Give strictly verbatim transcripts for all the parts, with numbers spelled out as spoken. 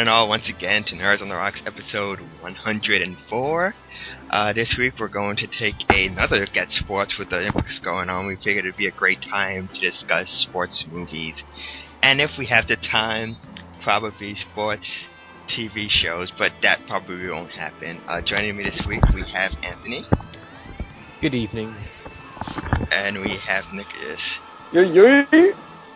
and all once again to Nerds on the Rocks episode one hundred four. Uh, this week we're going to take another look at sports with the Olympics going on. We figured it'd be a great time to discuss sports movies. And if we have the time, probably sports T V shows, but that probably won't happen. Uh, joining me this week we have Anthony. Good evening. And we have Nicholas. Yeah, yeah.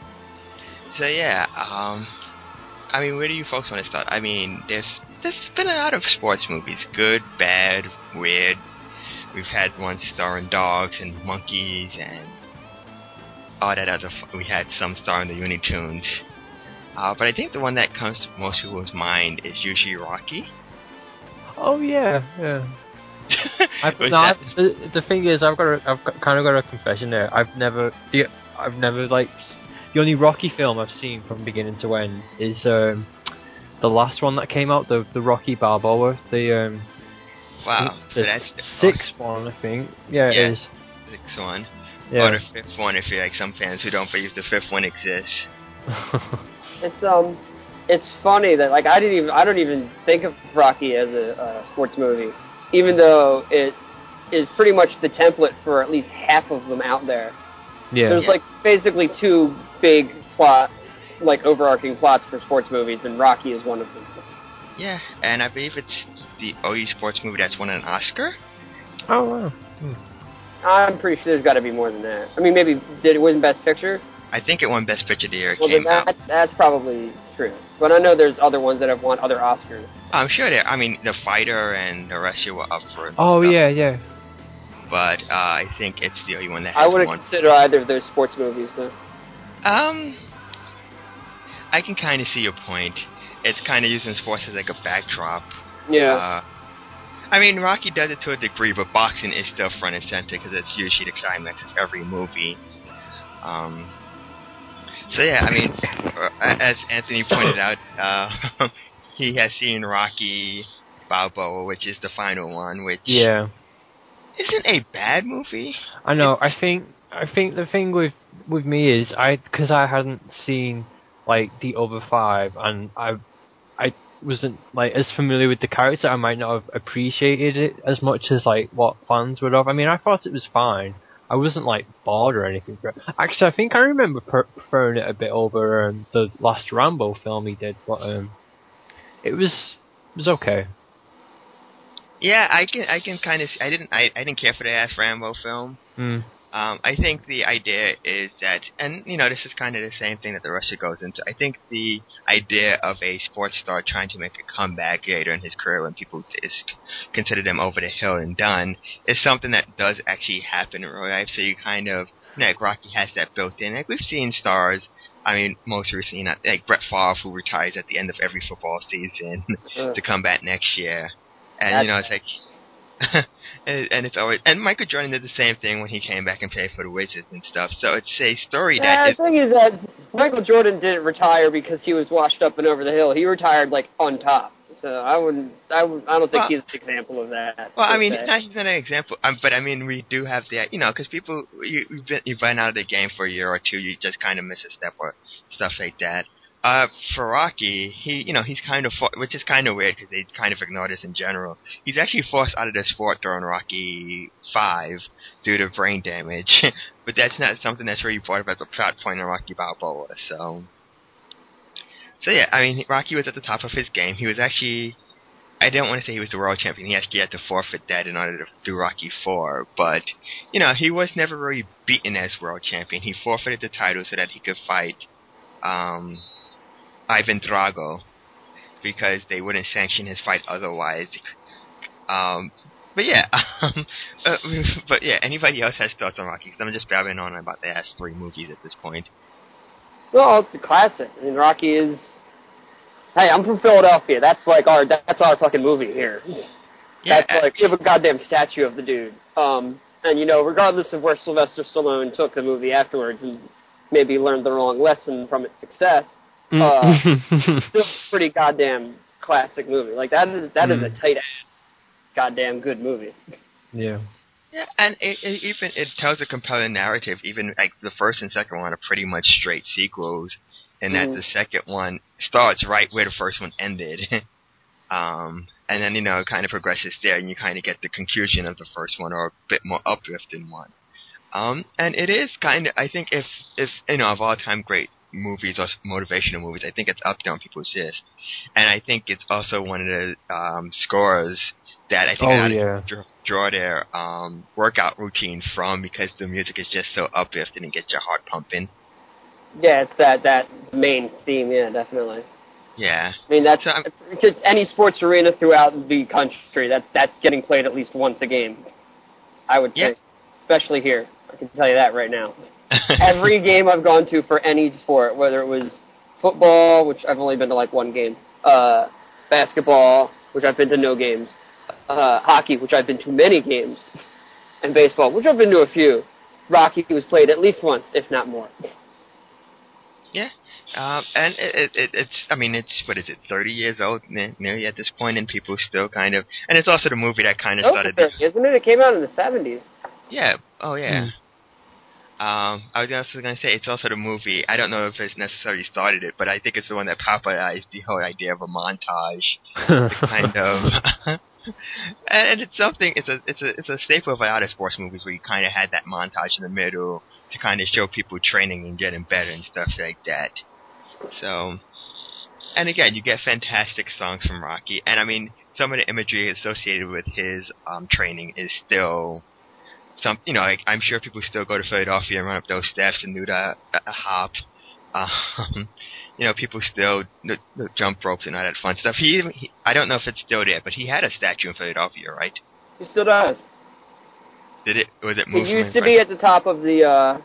So yeah, um... I mean, where do you folks want to start? I mean, there's there's been a lot of sports movies. Good, bad, weird. We've had ones starring dogs and monkeys and all that other f- we had some starring the Looney Tunes. Uh, but I think the one that comes to most people's mind is usually Rocky. Oh, yeah, yeah. I've, no, I've, the, the thing is, I've got a, I've got, kind of got a confession there. I've never, the, I've never, like... The only Rocky film I've seen from beginning to end is um, the last one that came out, the the Rocky Balboa, the um, wow, the so that's sixth oh. one, I think. Yeah, yeah, it is. Sixth one. Yeah. Or the fifth one, if you're like some fans who don't believe the fifth one exists. It's um, it's funny that like I didn't even I don't even think of Rocky as a uh, sports movie, even though it is pretty much the template for at least half of them out there. Yeah. There's yeah. like basically two big plots, like overarching plots for sports movies, and Rocky is one of them. Yeah, and I believe it's the only sports movie that's won an Oscar. Oh wow. Hmm. I'm pretty sure there's got to be more than that. I mean, maybe did it win Best Picture? I think it won Best Picture the year it well, came then that, out. That's probably true. But I know there's other ones that have won other Oscars. I'm sure there. I mean, The Fighter and the rest were up for it. Oh stuff. yeah, yeah. But uh, I think it's the only one that has I wouldn't won. consider either of those sports movies, though. Um, I can kind of see your point. It's kind of using sports as like a backdrop. Yeah. Uh, I mean, Rocky does it to a degree, but boxing is still front and center because it's usually the climax of every movie. Um, so yeah, I mean, as Anthony pointed out, uh, he has seen Rocky Balboa, which is the final one, which Yeah. isn't a bad movie. I know. It's, I think I think the thing with with me is I because I hadn't seen like the other five, and I I wasn't like as familiar with the character. I might not have appreciated it as much as like what fans would have. I mean, I thought it was fine. I wasn't like bored or anything. Actually, I think I remember per- preferring it a bit over um, the last Rambo film he did, but um, it was it was okay. Yeah, I can I can kind of I didn't I, I didn't care for the last Rambo film. Mm. Um, I think the idea is that, and you know, this is kind of the same thing that the Russia goes into. I think the idea of a sports star trying to make a comeback later in his career when people just consider them over the hill and done is something that does actually happen in real life. So you kind of, you know, like Rocky has that built in. Like we've seen stars. I mean, most recently, not like Brett Favre, who retires at the end of every football season uh, to come back next year, and That's you know, it's like. and, and it's always and Michael Jordan did the same thing when he came back and played for the Wizards and stuff. So it's a story yeah, that. The thing is that Michael Jordan didn't retire because he was washed up and over the hill. He retired like on top. So I wouldn't. I would. I don't think well, he's an example of that. Well, I mean, not, he's not an example. Um, but I mean, we do have that. You know, because people you, you've been you've been out of the game for a year or two, you just kind of miss a step or stuff like that. Uh, for Rocky, he, you know, he's kind of, for, which is kind of weird because they kind of ignore this in general. He's actually forced out of the sport during Rocky Five due to brain damage, but that's not something that's really part of as a plot point in Rocky Balboa. So, so yeah, I mean, Rocky was at the top of his game. He was actually, I don't want to say he was the world champion. He actually had to forfeit that in order to do Rocky Four, but you know, he was never really beaten as world champion. He forfeited the title so that he could fight. Um, Ivan Drago, because they wouldn't sanction his fight otherwise. Um, but yeah, um, uh, but yeah, anybody else has thoughts on Rocky? Because I'm just babbling on about the last three movies at this point. Well, it's a classic. I mean, Rocky is. Hey, I'm from Philadelphia. That's like our. That's our fucking movie here. Yeah, that's like we have a goddamn statue of the dude. Um, and you know, regardless of where Sylvester Stallone took the movie afterwards, and maybe learned the wrong lesson from its success. Uh, still a pretty goddamn classic movie. Like that is that mm. is a tight ass, goddamn good movie. Yeah. Yeah, and it, it even it tells a compelling narrative. Even like the first and second one are pretty much straight sequels. in that Mhm. the second one starts right where the first one ended. um, and then, you know, it kind of progresses there, and you kind of get the conclusion of the first one, or a bit more uplifting one. Um, and it is kind of, I think, if, if you know, of all-time great movies or motivational movies, I think it's up there on people's list. And I think it's also one of the um, scores that I think Oh, I yeah. draw, draw their um, workout routine from, because the music is just so uplifting and gets your heart pumping. Yeah, it's that that main theme. Yeah, definitely. Yeah. I mean, that's So, I'm- just any sports arena throughout the country. That's that's getting played at least once a game. I would Yeah. think, especially here. I can tell you that right now. Every game I've gone to for any sport, whether it was football, which I've only been to like one game, uh, basketball, which I've been to no games, uh, hockey, which I've been to many games, and baseball, which I've been to a few. Rocky was played at least once, if not more. Yeah, um, and it, it, it, it's, I mean, it's, what is it, thirty years old ne- nearly at this point, and people still kind of, and it's also the movie that kind of Over started, thirty, isn't it? It came out in the seventies. yeah, oh yeah. Mm. Um, I was also going to say, it's also the movie, I don't know if it's necessarily started it, but I think it's the one that popularized the whole idea of a montage, to kind of, and it's something, it's a, it's a, it's a staple of a lot of sports movies where you kind of had that montage in the middle to kind of show people training and getting better and stuff like that. So, and again, you get fantastic songs from Rocky, and I mean, some of the imagery associated with his um, training is still some, you know, like, I'm sure people still go to Philadelphia and run up those steps and do the uh, hop. Um, you know, people still the, the jump ropes and all that fun stuff. He, even, he, I don't know if it's still there, but he had a statue in Philadelphia, right? He still does. Did it? Was it It moved? used from to be at the top of the uh,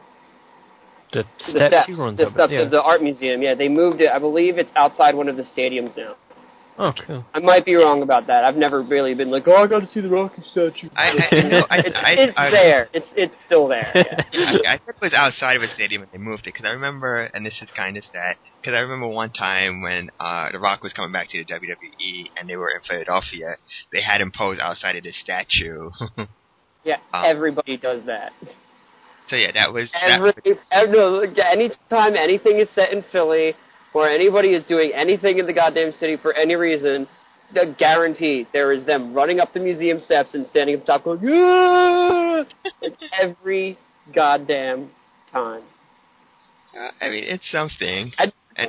the the steps steps, he runs the up. steps Yeah. of the art museum. Yeah, they moved it. I believe it's outside one of the stadiums now. Oh, cool. I might be wrong about that. I've never really been like, oh, I got to see the Rocky statue. I, I, no, I, it's I, it's I, there. It's it's still there. Yeah. I, I think it was outside of a stadium and they moved it, because I remember, and this is kind of sad, because I remember one time when uh, The Rock was coming back to the W W E and they were in Philadelphia, they had him pose outside of the statue. Yeah, Um, everybody does that. So yeah, that was Every, that, every no, anytime anything is set in Philly or anybody is doing anything in the goddamn city for any reason, the guaranteed there is them running up the museum steps and standing up top going, yeah! Like every goddamn time. uh, I mean, it's something. I, And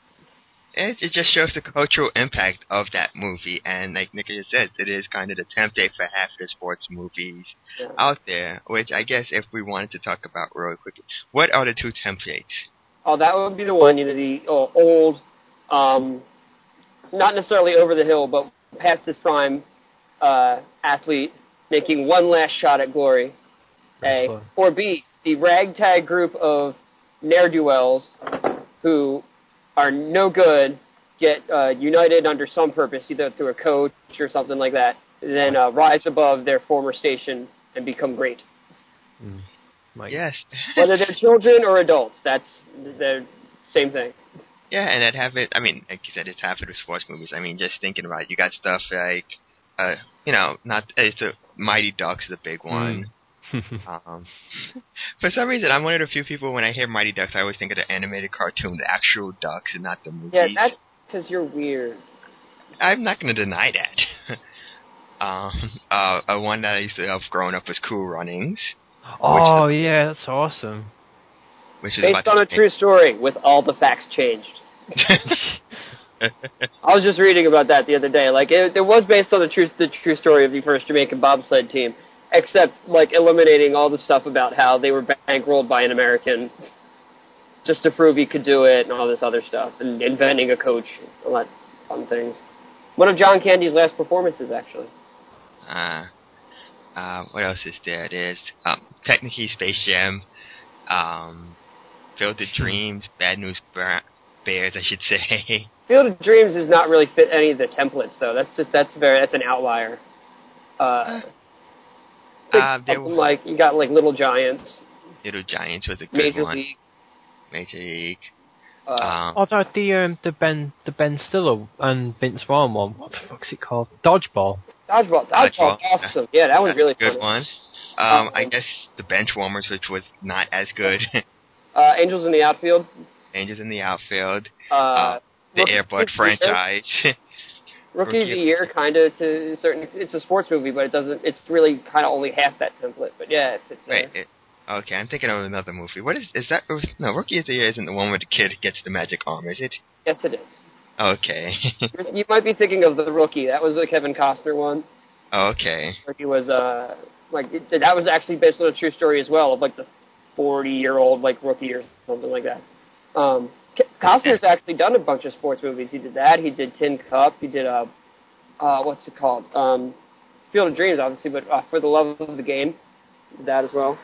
it, it just shows the cultural impact of that movie, and like Nicholas says, it is kind of the template for half the sports movies yeah. out there, which I guess if we wanted to talk about really quickly, what are the two templates? Oh, that would be the one, you know, the oh, old, um, not necessarily over the hill, but past his prime uh, athlete making one last shot at glory. A. Wrestler. Or B, the ragtag group of ne'er-do-wells who are no good, get uh, united under some purpose, either through a coach or something like that, then uh, rise above their former station and become great. Mm. Mike. Yes. Whether they're children or adults, that's the same thing. Yeah, and I'd have it, I mean, like you said, it's half of the sports movies. I mean, just thinking about it, you got stuff like, uh, you know, not, it's a, Mighty Ducks is a big one. Mm. um, for some reason, I'm one of the few people, when I hear Mighty Ducks, I always think of the animated cartoon, the actual ducks, and not the movies. Yeah, that's because you're weird. I'm not going to deny that. um, uh, uh, one that I used to love growing up was Cool Runnings. Oh, yeah, that's awesome. Which is Based about on a true story, with all the facts changed. I was just reading about that the other day. Like, it, it was based on the true, the true story of the first Jamaican bobsled team, except, like, eliminating all the stuff about how they were bankrolled by an American just to prove he could do it and all this other stuff, and inventing a coach, all that fun things. One of John Candy's last performances, actually. Uh, uh, what else is there? There's um, technically Space Jam, um, Field of Dreams, Bad News Bears, I should say. Field of Dreams does not really fit any of the templates, though. That's just that's very that's an outlier. Uh, uh, there something like you got like Little Giants, Little Giants was a good Major one. League. Major League. Uh, Um, Oh, no, the um, the Ben the Ben Stiller and Vince Vaughn one. What the fuck's it called? Dodgeball. Dodgeball, Dodgeball, Dodgeball. awesome. Yeah, that one's really good fun. one. Um, Um, I guess the Benchwarmers, which was not as good. Uh, Angels in the Outfield. Angels in the Outfield, Uh, uh, the Rookie Air Bud of the Year. franchise. Rookie of the Year, kind of to a certain. It's a sports movie, but it doesn't. It's really kind of only half that template. But yeah, it fits there. Wait, it, okay, I'm thinking of another movie. What is is that? No, Rookie of the Year isn't the one where the kid gets the magic arm, is it? Yes, it is. Okay. You might be thinking of The Rookie. That was the Kevin Costner one. Okay. Where he was uh like it, that was actually based on a true story as well of like the forty year old like rookie or something like that. Um, Costner's actually done a bunch of sports movies. He did that. He did Tin Cup. He did uh, uh what's it called? Um, Field of Dreams, obviously, but uh, For the Love of the Game, he did that as well.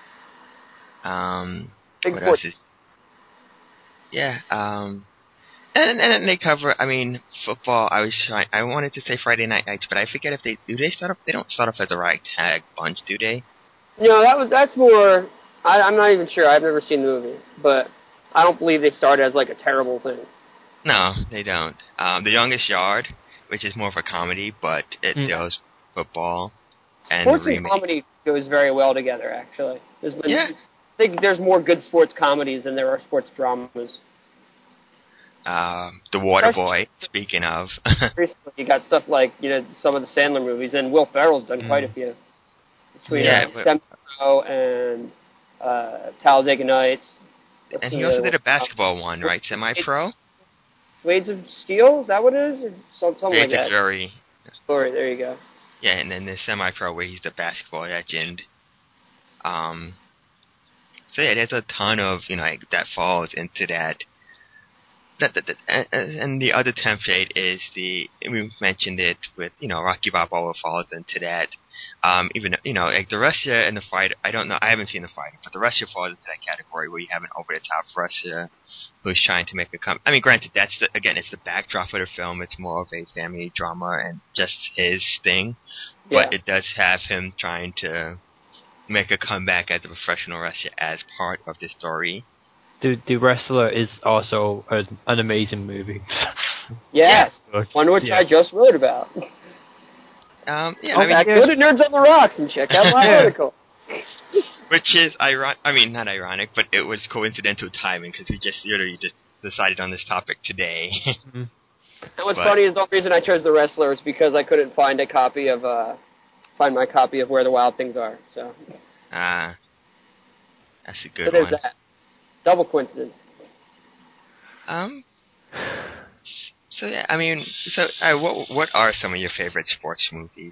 Um, Big what sports. else is? Yeah. Um. And and they cover. I mean, football. I was trying. I wanted to say Friday Night Lights, but I forget if they do. They start off. They don't start off as a ragtag bunch, do they? No, that was that's more. I, I'm not even sure. I've never seen the movie, but I don't believe they started as like a terrible thing. No, they don't. Um, The Youngest Yard, which is more of a comedy, but it Mm. deals football and Sports the and remake. comedy goes very well together. Actually, there's been, Yeah. I think there's more good sports comedies than there are sports dramas. Um, The Water Boy. Speaking of. Recently, you got stuff like you know some of the Sandler movies, and Will Ferrell's done Mm. quite a few. Between Yeah, uh, but- Semi-Pro and uh, Talladega Nights. What's And the he also other did a one? basketball one, right? Semi-pro. Blades of Steel, is that what it is? Or some- something Blades like of that. Glory. Glory, there you go. Yeah, and then the semi-pro where he's the basketball legend. Um, so yeah, there's a ton of you know like, that falls into that. That, that, that and, and the other template is the we mentioned it with you know Rocky Balboa falls into that. Um, even you know like the Russia and the fighter. I don't know. I haven't seen the fighter, but the Russia falls into that category where you have an over-the-top Russia who's trying to make a come. I mean, granted, that's the, again, it's the backdrop of the film. It's more of a family drama and just his thing, but Yeah. it does have him trying to make a comeback as a professional wrestler as part of the story. The The Wrestler is also a, an amazing movie. Yes, one which Yeah. I just wrote about. Um, yeah, Oh, I mean, back yeah. go to Nerds on the Rocks and check out my Yeah. article. which is ironic. I mean, not ironic, but it was coincidental timing because we just literally just decided on this topic today. Mm. And what's But- funny is the only reason I chose The Wrestler is because I couldn't find a copy of uh, find my copy of Where the Wild Things Are. So, Ah, uh, that's a so good there's one. that. Double coincidence. Um. So yeah, I mean, so uh, what what are some of your favorite sports movies?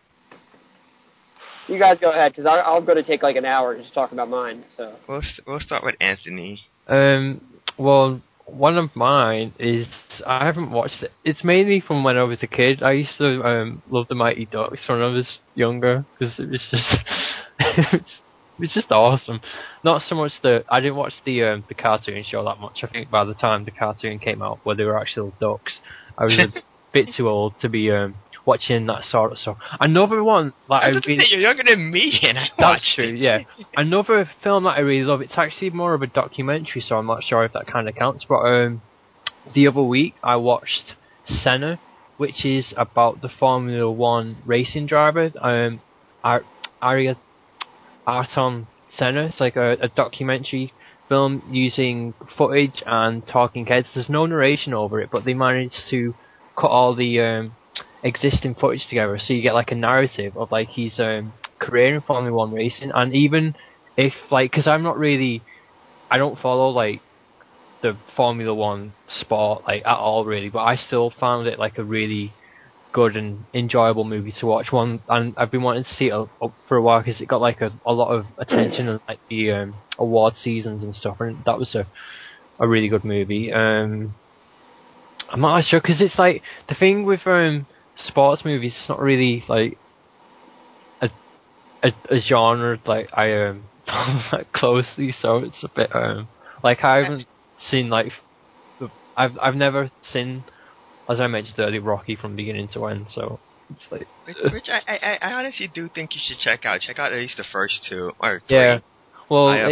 You guys go ahead because I'm going to take like an hour just talking about mine. So. We'll we'll start with Anthony. Um, well, one of mine is I haven't watched it. It's mainly from when I was a kid. I used to um, love the Mighty Ducks when I was younger because it was just it was just awesome. Not so much the I didn't watch the um, the cartoon show that much. I think by the time the cartoon came out, where they were actual ducks, I was a bit too old to be um, watching that sort of stuff. Another one that I I was just really saying, you're younger than me, and I That's watched true, it. yeah. Another film that I really love, it's actually more of a documentary, so I'm not sure if that kind of counts, but um, the other week I watched Senna, which is about the Formula One racing driver, um, Ar- Aria- Ayrton Senna. It's like a, a documentary film using footage and talking heads. There's no narration over it, but they managed to cut all the um, existing footage together, so you get like a narrative of like his um, career in Formula One racing, and even if like, because I'm not really, I don't follow like the Formula One sport like at all really, but I still found it like a really good and enjoyable movie to watch. One, and I've been wanting to see it up for a while because it got like a, a lot of attention in like the um, award seasons and stuff, and that was a a really good movie. Um, I'm not sure because it's like the thing with um, sports movies. It's not really like a a, a genre like I um like closely, so it's a bit um like I haven't seen like the, I've I've never seen, as I mentioned earlier, Rocky from beginning to end. So it's like Which, which I, I I honestly do think you should check out. Check out at least the first two or three. yeah. Well, I, uh, it's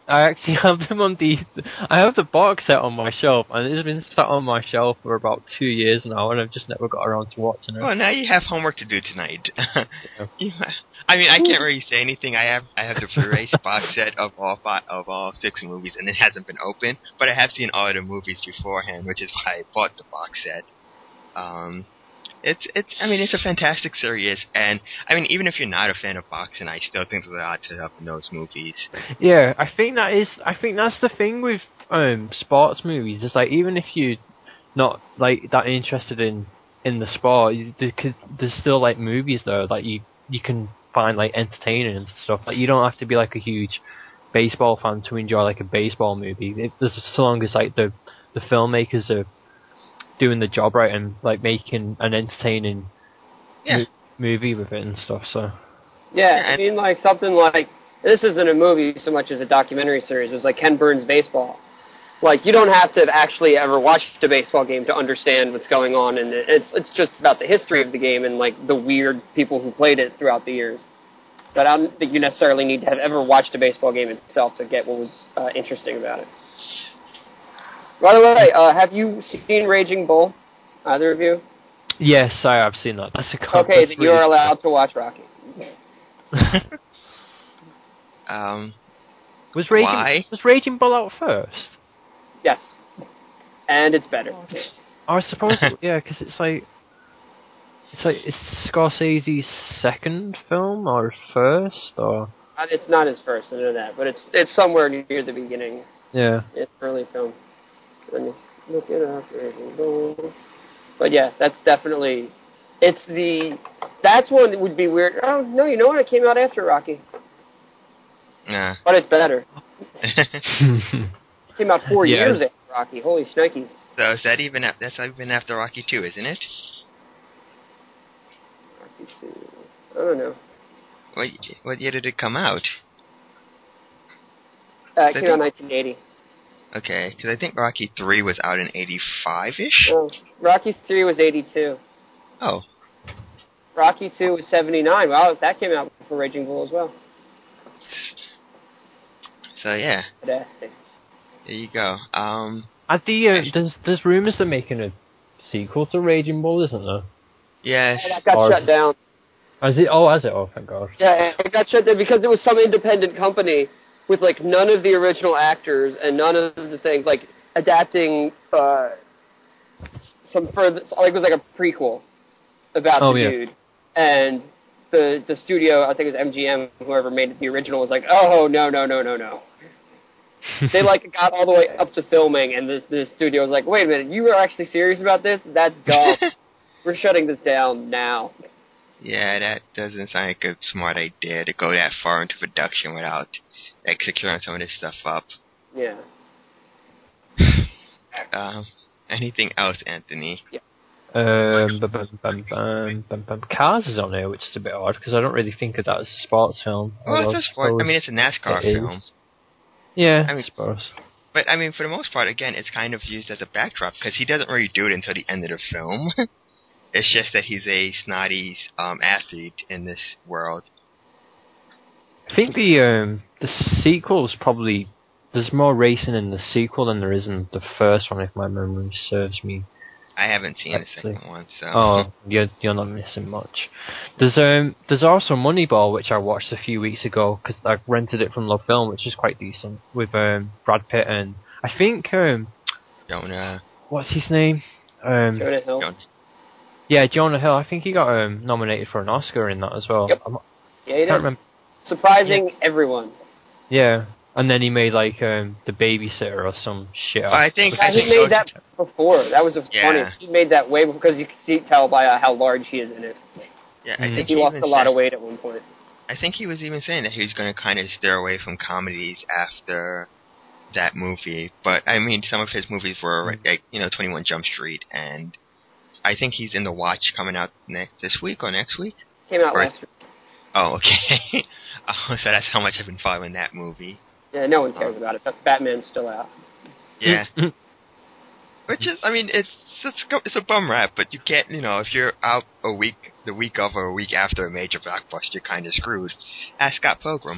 I actually have them on the. I have the box set on my shelf, and it's been sat on my shelf for about two years now, and I've just never got around to watching it. Well, now you have homework to do tonight. Yeah. You- I mean, I can't really say anything. I have I have the Blu-ray box set of all five, of all six movies, and it hasn't been opened. But I have seen all the movies beforehand, which is why I bought the box set. Um, it's it's. I mean, it's a fantastic series, and I mean, even if you're not a fan of boxing, I still think there's a lot to help in those movies. Yeah, I think that is. I think that's the thing with um, sports movies. It's like even if you're not like that interested in in the sport, you, there could, there's still like movies though that you you can find like entertaining and stuff. Like you don't have to be like a huge baseball fan to enjoy like a baseball movie. It, as so long as like the the filmmakers are doing the job right and like making an entertaining Yeah. mo- movie with it and stuff. So Yeah, Yeah, I mean, like something like this isn't a movie so much as a documentary series. It was like Ken Burns Baseball. Like you don't have to have actually ever watched a baseball game to understand what's going on, and it's it's just about the history of the game and like the weird people who played it throughout the years. But I don't think you necessarily need to have ever watched a baseball game itself to get what was uh, interesting about it. By the way, uh, have you seen Raging Bull? Either of you? yes, I have seen that. That's a con- Okay, that's then you're really- allowed to watch Rocky. Um, Was Raging Why? was Raging Bull out first? Yes, and it's better. I suppose, it, yeah, because it's like it's like it's Scorsese's second film or first or Uh, It's not his first, I know that, but it's it's somewhere near the beginning. yeah. It's early film. Let me look it up. Raging Bull. But yeah, that's definitely. It's the. That's one that would be weird. Oh no, you know what? It came out after Rocky, nah. but it's better. It came out four Yeah, years it's- after Rocky. Holy shnikes! So is that even af- that's even after Rocky two, isn't it? Rocky two. I don't know. What what year did it come out? Uh, I it came out in think- nineteen eighty. Okay, because I think Rocky three was out in eighty-five-ish. Oh, Rocky three was eighty-two. Oh, Rocky two was seventy-nine. Wow, that came out before Raging Bull as well. so yeah, Fantastic. there you go. Um, At the uh, there's there's rumors they're making a sequel to Raging Bull, isn't there? yes. Oh, that got Or- shut down. Is it? Oh, has it? Oh, thank God. Yeah, it got shut down because it was some independent company with like none of the original actors and none of the things like adapting uh, some further. Like it was like a prequel about Oh, the yeah. dude, and the the studio, I think it was M G M, whoever made it, the original, was like, oh no no no no no. They like got all the way up to filming, and the the studio was like, wait a minute, you were actually serious about this? That's dumb. We're shutting this down now. Yeah, that doesn't sound like a smart idea to go that far into production without executing some of this stuff up. Yeah. Um, anything else, Anthony? Um, bum, bum, bum, bum, bum, bum. Cars is on here, which is a bit odd because I don't really think of that as a sports film. Well, although it's a sport. I suppose mean, it's a NASCAR it film. is. Yeah, I I, mean- suppose. But, I mean, for the most part, again, it's kind of used as a backdrop because he doesn't really do it until the end of the film. It's just that he's a snotty um, athlete in this world. I think the um, the sequel's probably there's more racing in the sequel than there is in the first one, if my memory serves me. I haven't seen Actually. the second one, so... Oh, you're you're not missing much. There's um there's also Moneyball, which I watched a few weeks ago because I rented it from Love Film, which is quite decent with um Brad Pitt and I think um Jonah... what's his name um Jonah Hill. Jonah. yeah Jonah Hill. I think he got um nominated for an Oscar in that as well. Yep. I'm, Yeah, he I can't did. remember. Surprising everyone. Yeah, and then he made like um the Babysitter or some shit. Well, I think... Yeah, I he think made those- that before. That was a Yeah. funny. He made that way because you could see tell by uh, how large he is in it. Yeah, I Mm. think He lost even a lot said- of weight at one point. I think he was even saying that he was going to kind of steer away from comedies after that movie. But, I mean, some of his movies were, Mm. like, you know, twenty-one Jump Street, and I think he's in The Watch coming out next this week or next week. Came out Right. last week. Oh, okay. Oh, so that's how much I've been following that movie. Yeah, no one cares about it. But Batman's still out. Yeah. Which is, I mean, it's it's, go- it's a bum rap, but you can't, you know, if you're out a week, the week of or a week after a major blockbuster, you're kind of screwed. Ask Scott Pilgrim.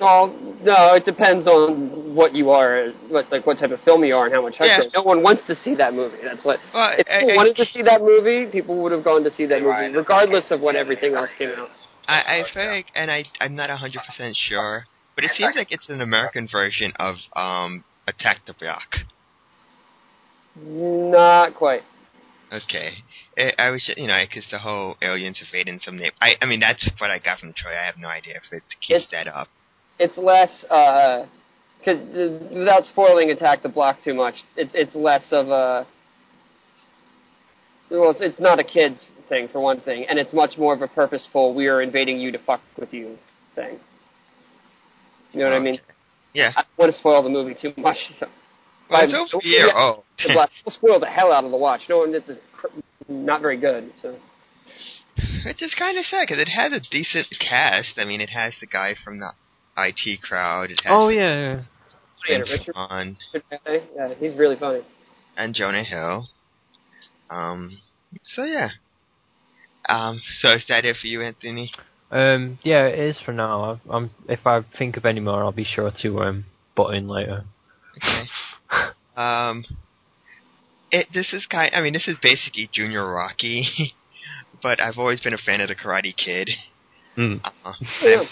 Well, no, it depends on what you are, what, like what type of film you are, and how much hype Yeah. you have. No one wants to see that movie. That's what. Well, if I, people I, wanted to see that movie, people would have gone to see that movie, regardless of when everything else came out. I, I feel like, and I, I'm not one hundred percent sure, but it seems like it's an American version of um, Attack the Block. Not quite. Okay. I, I was, you know, because the whole aliens invading some name. I, I mean, that's what I got from Troy. I have no idea if it keeps It's, that up. It's less, because uh, without spoiling Attack the Block too much, it's it's less of a. Well, it's, it's not a kid's thing for one thing, and it's much more of a purposeful "we are invading you to fuck with you" thing. You know what Okay. I mean? Yeah. I don't want to spoil the movie too much. So. Well, it's over a year old. The Block will spoil the hell out of the watch. No one, it's a, not very good. So. It's just kind of sad because it has a decent cast. I mean, it has the guy from the I T crowd. It has Oh yeah. Yeah, Vince Richard. Vaughn Yeah, he's really funny. and Jonah Hill. Um. So yeah. Um. So is that it for you, Anthony? Um. Yeah, it is for now. I, I'm. If I think of any more, I'll be sure to um butt in later. Okay. um. It. This is kind. I mean, this is basically Junior Rocky, but I've always been a fan of the Karate Kid. Mm. Uh, Yeah.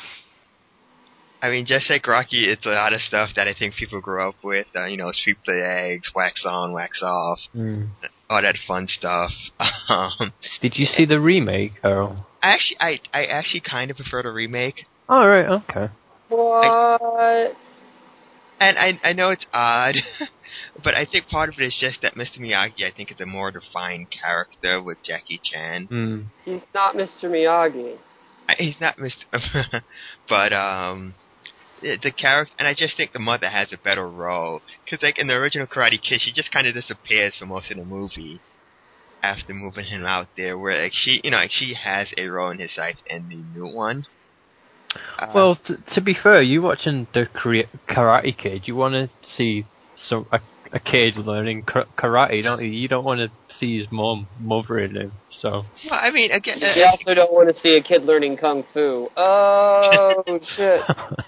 I mean, just like Rocky, it's a lot of stuff that I think people grew up with. Uh, you know, sweep the eggs, wax on, wax off, Mm. all that fun stuff. Um, Did you see the remake, Earl? I actually, I, I actually kind of prefer the remake, Oh right. Okay. What? and I, I know it's odd, but I think part of it is just that Mister Miyagi, I think, is a more defined character with Jackie Chan. Mm. He's not Mister Miyagi. I, he's not Mister but um. The character, and I just think the mother has a better role. Because, like, in the original Karate Kid, she just kind of disappears for most of the movie after moving him out there. Where, like, she, you know, like, she has a role in his life in the new one. Uh, Well, t- to be fair, you watching the Kara- Karate Kid, you want to see some a, a kid learning kar- karate, don't you? You don't want to see his mom mothering him. So. well, I mean, again, You uh, also don't want to see a kid learning kung fu. Oh shit!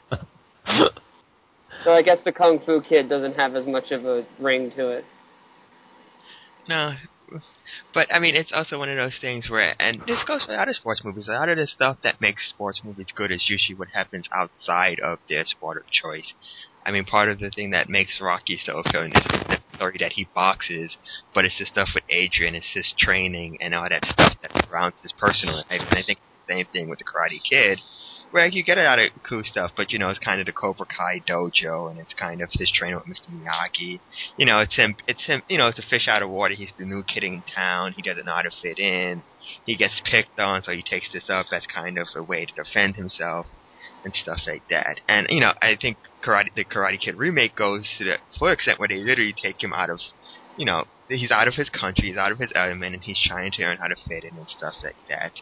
So I guess the kung fu kid doesn't have as much of a ring to it. no. But, I mean, it's also one of those things where, and this goes for other sports movies, a lot of the stuff that makes sports movies good is usually what happens outside of their sport of choice. I mean, part of the thing that makes Rocky so appealing is the story that he boxes, but it's the stuff with Adrian, it's his training, and all that stuff that surrounds his personal life. And I think it's the same thing with the Karate Kid, where you get a lot of cool stuff, but, you know, it's kind of the Cobra Kai dojo, and it's kind of his training with Mister Miyagi. You know, it's him, it's him, you know, it's a fish out of water. He's the new kid in town. He doesn't know how to fit in. He gets picked on, so he takes this up as kind of a way to defend himself and stuff like that. And, you know, I think Karate, the Karate Kid remake goes to the full extent where they literally take him out of, you know, he's out of his country, he's out of his element, and he's trying to learn how to fit in and stuff like that.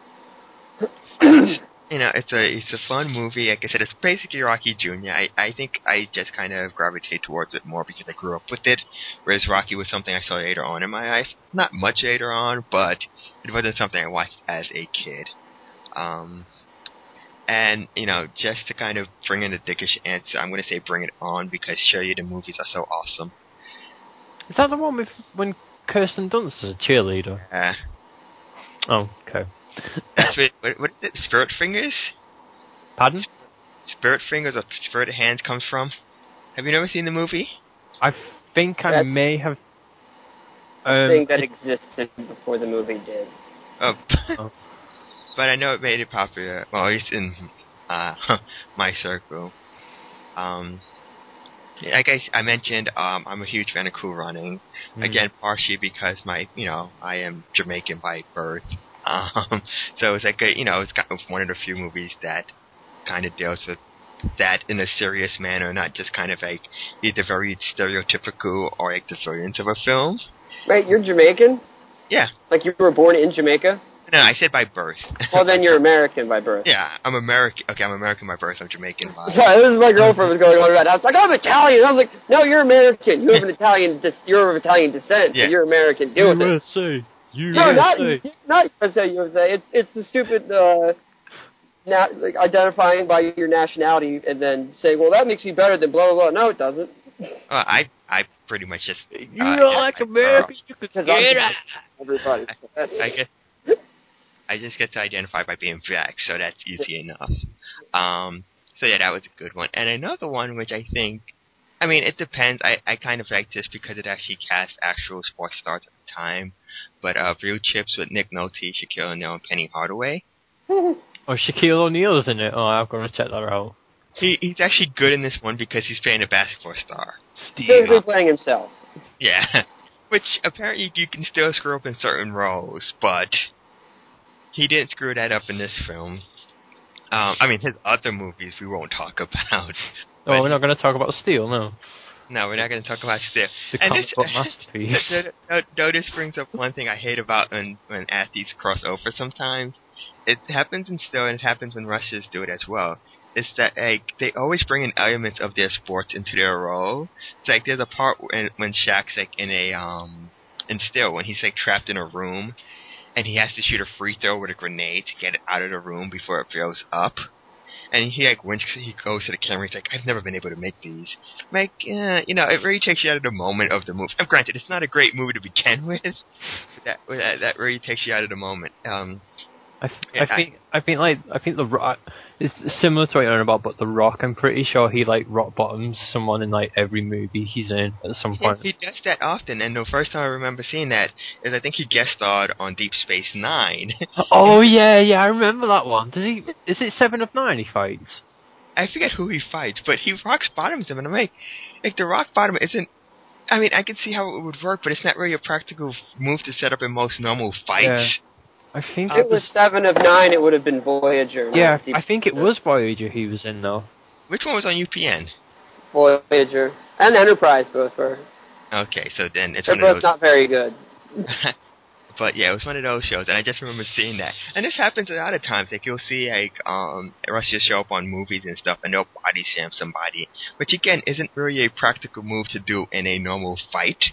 You know, it's a it's a fun movie. Like I said, it's basically Rocky Junior I, I think I just kind of gravitate towards it more because I grew up with it, whereas Rocky was something I saw later on in my life. Not much later on, but it wasn't something I watched as a kid. Um, and, you know, just to kind of bring in a dickish answer, I'm going to say bring it on because, show you, the movies are so awesome. Is that the one with when Kirsten Dunst is a cheerleader? Yeah. Oh, okay. what, what is it? Spirit Fingers? Pardon? Spirit Fingers or Spirit Hands comes from? Have you never seen the movie? I think I That's may have. a Um, thing that it- existed before the movie did. Oh. Oh. But I know it made it popular. Well, at least in uh, my circle. Um, like I, I mentioned, um, I'm a huge fan of Cool Running. Mm. Again, partially because my, you know, I am Jamaican by birth. Um, so it's like a, you know, it's kind of one of the few movies that kind of deals with that in a serious manner, not just kind of like either very stereotypical or like the brilliance of a film. Right, you're Jamaican? Yeah. Like you were born in Jamaica? No, I said by birth. Well, then you're American by birth. Yeah, I'm American. Okay, I'm American by birth. I'm Jamaican by. Sorry, this is my girlfriend was going on around. I was like, I'm Italian. I was like, no, you're American. You have an Italian. Dis- you're of Italian descent. Yeah. So you're American. Deal with it. U S A. No, not U S A. not U S A. U S A. It's it's the stupid. Uh, na- like identifying by your nationality and then saying, well, that makes me better than blah, blah, blah. No, it doesn't. Well, I I pretty much just... You uh, don't like America, you could Because get I'm out. everybody. So that's, I guess I just get to identify by being black, so that's easy enough. Um, so yeah, that was a good one. And another one, which I think, I mean, it depends. I, I kind of like this because it actually cast actual sports stars at the time. But uh, Real Chips with Nick Nolte, Shaquille O'Neal, and Penny Hardaway. Oh, Shaquille O'Neal's in it. Oh, I'm going to check that out. He he's actually good in this one because he's playing a basketball star. Steve. basically playing himself. Yeah, which apparently you can still screw up in certain roles, but he didn't screw that up in this film. Um, I mean, his other movies we won't talk about. Oh, we're not going to talk about Steel, no. No, we're not going to talk about Steel. The And comic this- book masterpiece. No, no, this brings up one thing I hate about when, when athletes cross over sometimes. It happens in Steel, and it happens when Russians do it as well. It's that like they always bring in elements of their sports into their role. It's like there's a part when, when Shaq's like in a um in Steel when he's like trapped in a room, and he has to shoot a free throw with a grenade to get it out of the room before it blows up. And he like when he goes to the camera, he's like, "I've never been able to make these." I'm like, uh, you know, it really takes you out of the moment of the movie. And granted, it's not a great movie to begin with, but that that, that really takes you out of the moment. Um, I, th- yeah, I think I think like I think the Rock it's similar to what you're on about, but the Rock, I'm pretty sure he like rock bottoms someone in like every movie he's in at some Yeah, point. he does that often, and the first time I remember seeing that is I think he guest starred on Deep Space Nine. Oh yeah, yeah, I remember that one. Does he? Is it Seven of Nine he fights? I forget who he fights, but he rocks bottoms him, and I'm like, like the rock bottom isn't. I mean, I can see how it would work, but it's not really a practical move to set up in most normal fights. Yeah. I think If it was seven of nine, it would have been Voyager. not Yeah, Deep I think it was Voyager he was in though. Which one was on U P N? Voyager and Enterprise both were. Okay, so then it's They're one of both those. not very good. But yeah, it was one of those shows, and I just remember seeing that. And this happens a lot of times. Like you'll see like um Russia show up on movies and stuff, and they'll body slam somebody, which again isn't really a practical move to do in a normal fight.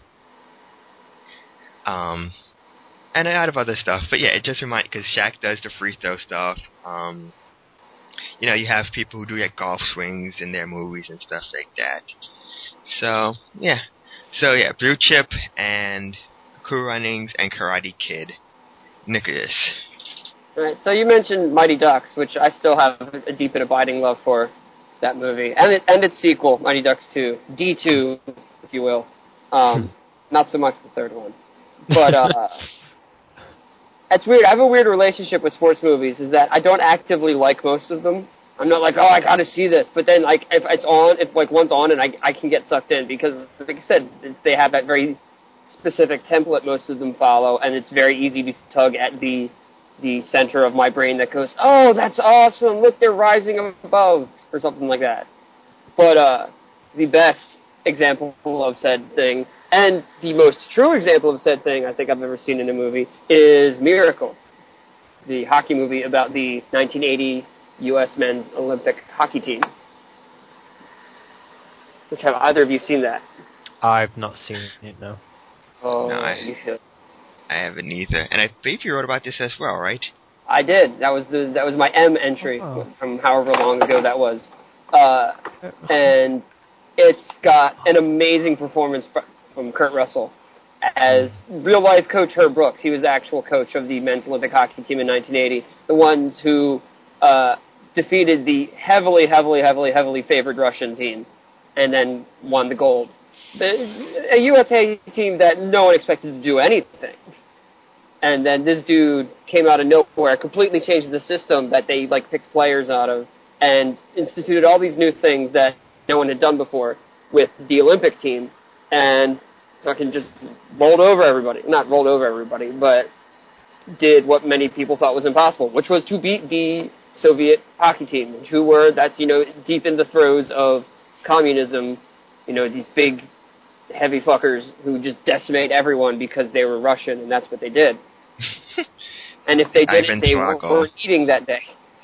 Um, and a lot of other stuff. But yeah, it just reminds because Shaq does the free throw stuff. Um, you know, you have people who do like golf swings in their movies and stuff like that. So yeah, so yeah, Blue Chip and Cool Runnings and Karate Kid. Nicholas. Right. So you mentioned Mighty Ducks, which I still have a deep and abiding love for that movie, and it, and its sequel, Mighty Ducks two, D two, if you will. Um, not so much the third one, but uh, it's weird. I have a weird relationship with sports movies. Is that I don't actively like most of them. I'm not like, oh, I got to see this, but then like if it's on, if like one's on, and I I can get sucked in because, like I said, they have that very specific template most of them follow, and it's very easy to tug at the the center of my brain that goes, oh, that's awesome, look, they're rising above, or something like that. But uh, the best example of said thing, and the most true example of said thing I think I've ever seen in a movie, is Miracle, the hockey movie about the nineteen eighty U S men's Olympic hockey team. Which, have either of you seen that? I've not seen it, no. Oh, No, I- you should. I haven't either. And I believe you wrote about this as well, right? I did. That was the that was my M entry Oh. from however long ago that was, uh, and it's got an amazing performance fr- from Kurt Russell as real life coach Herb Brooks. He was the actual coach of the men's Olympic hockey team in nineteen eighty, the ones who uh, defeated the heavily, heavily, heavily, heavily favored Russian team, and then won the gold. The, a U S A team that no one expected to do anything. And then this dude came out of nowhere, completely changed the system that they like picked players out of, and instituted all these new things that no one had done before with the Olympic team, and fucking just rolled over everybody. Not rolled over everybody, but did what many people thought was impossible, which was to beat the Soviet hockey team, who were, that's, you know, deep in the throes of communism, you know, these big, heavy fuckers who just decimate everyone because they were Russian, and that's what they did. And if they did Ivan it, they Drago. weren't eating that day.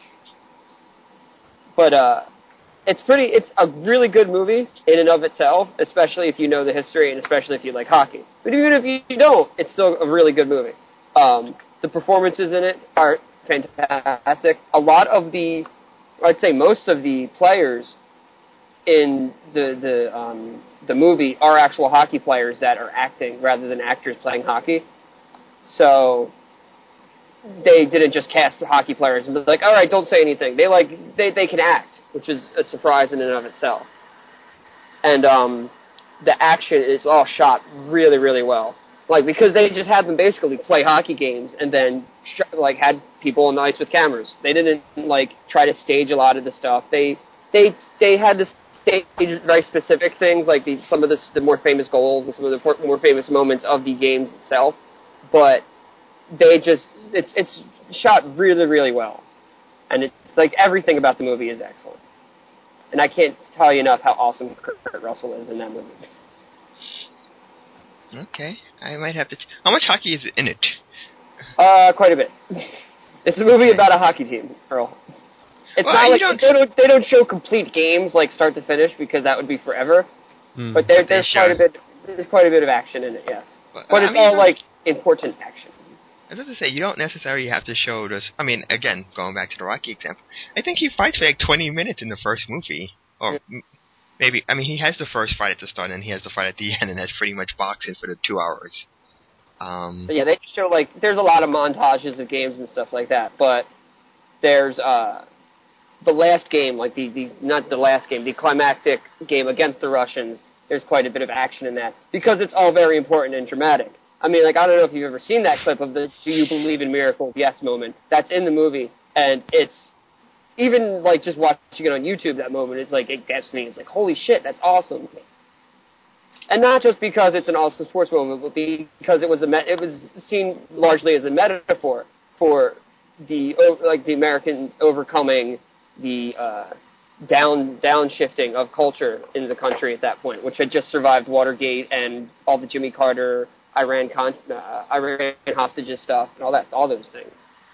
But uh, it's pretty. It's a really good movie in and of itself, especially if you know the history and especially if you like hockey. But even if you don't, it's still a really good movie. Um, the performances in it are fantastic. A lot of the, I'd say most of the players in the the um, the movie are actual hockey players that are acting rather than actors playing hockey. So they didn't just cast hockey players and be like, all right, don't say anything. They like they, they can act, which is a surprise in and of itself. And um, the action is all shot really, really well. Like, because they just had them basically play hockey games and then, like, had people on the ice with cameras. They didn't, like, try to stage a lot of the stuff. They they they had to stage very specific things, like the, some of the, the more famous goals and some of the more famous moments of the games itself. But they just, it's it's shot really, really well. And it's, like, everything about the movie is excellent. And I can't tell you enough how awesome Kurt Russell is in that movie. Okay, I might have to... Ch- How much hockey is in it? Uh, quite a bit. It's a movie Okay. about a hockey team, Earl. It's Well, not you like don't- they don't they don't show complete games like start to finish because that would be forever. Hmm. But there But they there's show- quite a bit there's quite a bit of action in it, yes. But, But I it's mean, all you like important action. I was going to say, you don't necessarily have to show this... I mean, again, going back to the Rocky example, I think he fights for like twenty minutes in the first movie. Or Yeah. maybe... I mean, he has the first fight at the start, and he has the fight at the end, and that's pretty much boxing for the two hours. Um, But yeah, they show like there's a lot of montages of games and stuff like that. But there's uh the last game, like the, the not the last game, the climactic game against the Russians. There's quite a bit of action in that because it's all very important and dramatic. I mean, like I don't know if you've ever seen that clip of the "Do you believe in miracles? Yes" moment. That's in the movie, and it's even like just watching it on YouTube. That moment, it's like it gets me. It's like holy shit, that's awesome. And not just because it's an awesome sports moment, but because it was a me- it was seen largely as a metaphor for the like the Americans overcoming the uh, down downshifting of culture in the country at that point, which had just survived Watergate and all the Jimmy Carter Iran con- uh, Iran hostages stuff and all that, all those things.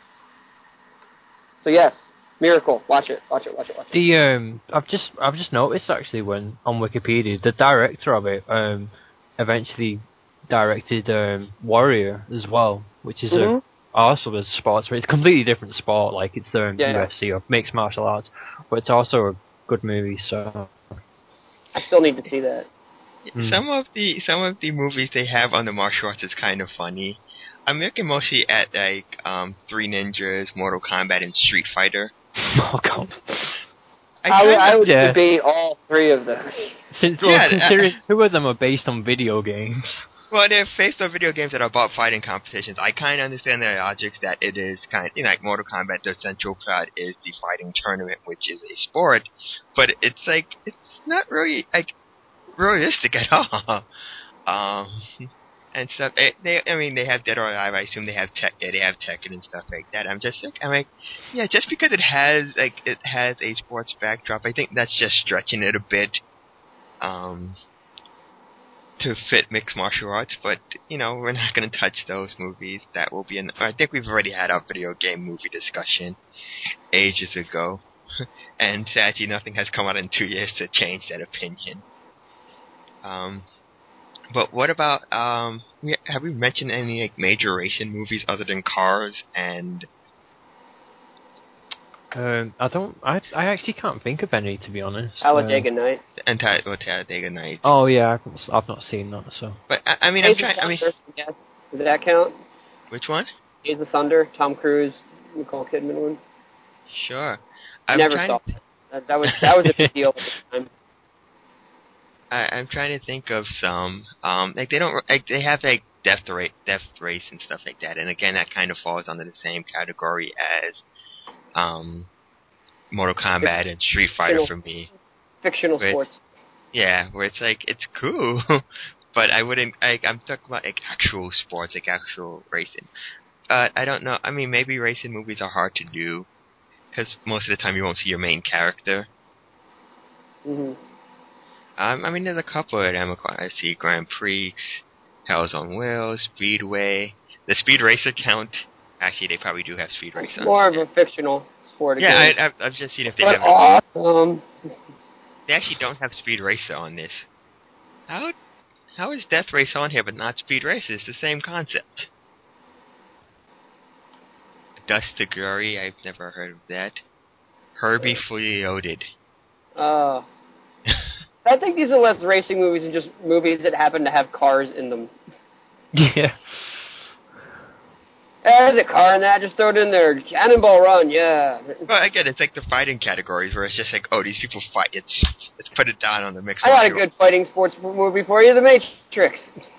So yes, Miracle. Watch it. Watch it. Watch it. Watch it. The um, I've just I've just noticed actually when on Wikipedia the director of it um, eventually directed um, Warrior as well, which is Mhm. a also a sports. It's a completely different sport. Like it's um, Yeah, U F C or mixed martial arts, but it's also a good movie. So I still need to see that. Mm. Some of the some of the movies they have on the martial arts is kind of funny. I'm looking mostly at like um, Three Ninjas, Mortal Kombat, and Street Fighter. oh god. I I, would- kinda- I would yeah. debate all three of those. Since well, Yeah, considering uh, two of them are based on video games. Well, they're based on video games that are about fighting competitions. I kind of understand the logic that it is kind of, you know, like Mortal Kombat, the central plot is the fighting tournament, which is a sport, but it's like, it's not really, like, realistic at all. Um, and stuff. It, they, I mean, they have Dead or Alive. I assume they have tech. Yeah, they have Tekken and stuff like that. I'm just like, I'm like, yeah, just because it has like it has a sports backdrop, I think that's just stretching it a bit, um, to fit mixed martial arts. But you know, we're not going to touch those movies. That will be an. I think we've already had our video game movie discussion ages ago, and sadly, nothing has come out in two years to change that opinion. Um. But what about, um, we, have we mentioned any like major racing movies other than Cars and... Um, I don't. I I actually can't think of any, to be honest. Talladega Uh, Nights. and Ta- well, Talladega Nights? oh yeah, I've, I've not seen that. So But, I, I mean, I'm Days of trying, I mean... Thunder, yes. Does that count? Which one? Days of Thunder, Tom Cruise, Nicole Kidman one. Sure. I'm Never trying saw it. That, that was that was a big deal at the time. I, I'm trying to think of some, um, like they don't, like they have like Death Race, Death Race and stuff like that, and again that kind of falls under the same category as, um, Mortal Kombat and Street Fighter for me. Fictional Wait. sports. Yeah, where it's like it's cool, but I wouldn't. Like, I'm talking about like actual sports, like actual racing. But I don't know. I mean, maybe racing movies are hard to do because most of the time you won't see your main character. hmm Um, I mean, there's a couple of them. I see Grand Prix, Hells on Wheels, Speedway. The Speed Racer count. Actually, they probably do have Speed It's Racer. more of a fictional sport. Yeah, again. I, I've, I've just seen if they but have. it. awesome. They actually don't have Speed Racer on this. How how is Death Race on here but not Speed Racer? It's the same concept. Dust to Glory. I've never heard of that. Herbie Fully Loaded. Uh, I think these are less racing movies and just movies that happen to have cars in them. Yeah. There's a car in that, just throw it in there. Cannonball Run, yeah. Well, again, it's like the fighting categories where it's just like, oh, these people fight. It's let's put it down on the mix. I got a good fighting sports movie for you, The Matrix.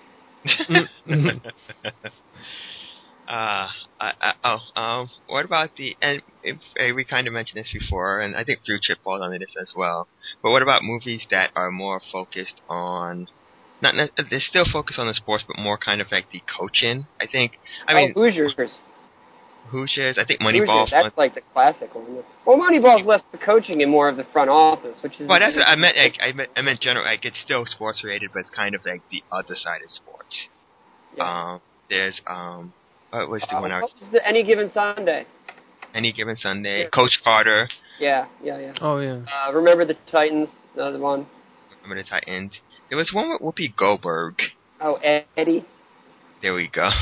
uh, I, I, oh, um, what about the, and if, uh, we kind of mentioned this before, and I think Blue Chip falls under this as well, but what about movies that are more focused on, not, they still focus on the sports, but more kind of like the coaching, I think, I mean, oh, Hoosiers. Hoosiers, I think Moneyball. Hoosiers, that's like the classic one. Well, Moneyball's less the coaching and more of the front office, which is... Well, that's what I meant, like, I meant, I meant general, like, it's still sports related, but it's kind of like the other side of sports. Yeah. Um, there's, um, what was the uh, one I was... What was the Any Given Sunday? Any Given Sunday. Yeah. Coach Carter. Yeah, yeah, yeah. Oh, yeah. Uh, Remember the Titans, another one. Remember the Titans. There was one with Whoopi Goldberg. Oh, Eddie. There we go.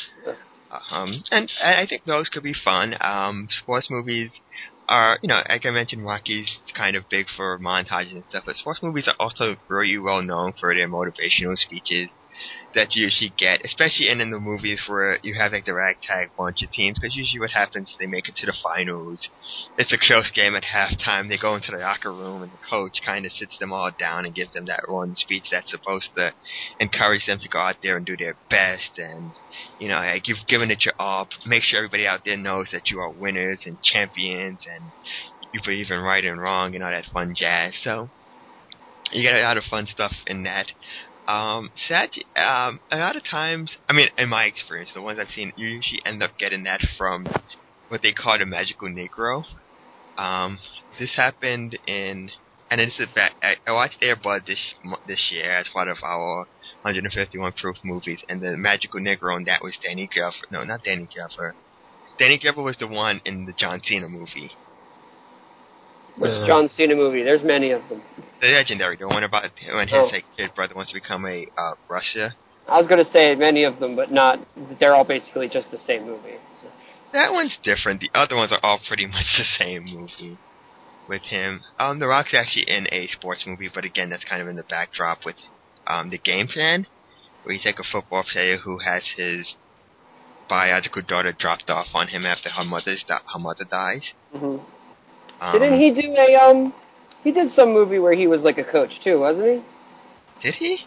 um, and, and I think those could be fun. Um, sports movies are, you know, like I mentioned, Rocky's kind of big for montages and stuff, but sports movies are also very well known for their motivational speeches that you usually get, especially in, in the movies where you have like the ragtag bunch of teams, because usually what happens is they make it to the finals. It's a close game at halftime. They go into the locker room and the coach kind of sits them all down and gives them that one speech that's supposed to encourage them to go out there and do their best. And, you know, like you've given it your all. Make sure everybody out there knows that you are winners and champions and you believe in right and wrong and all that fun jazz. So you get a lot of fun stuff in that. Um, sad, um, a lot of times, I mean, in my experience, the ones I've seen, you usually end up getting that from what they call the magical Negro. Um, this happened in, and it's a back, I, I watched Air Bud this, this year as part of our one hundred fifty-one proof movies, and the magical Negro, and that was Danny Glover. No, not Danny Glover. Danny Glover was the one in the John Cena movie. Which uh, John Cena movie? There's many of them. The legendary, the one about when his oh. like, kid brother wants to become a uh, Russia. I was going to say many of them, but not. They're all basically just the same movie. So. That one's different. The other ones are all pretty much the same movie with him. Um, The Rock's actually in a sports movie, but again, that's kind of in the backdrop with um, The Game Plan, where you take a football player who has his biological daughter dropped off on him after her mother's her mother dies. Mm-hmm. Um, Didn't he do a, um, he did some movie where he was like a coach too, wasn't he? Did he?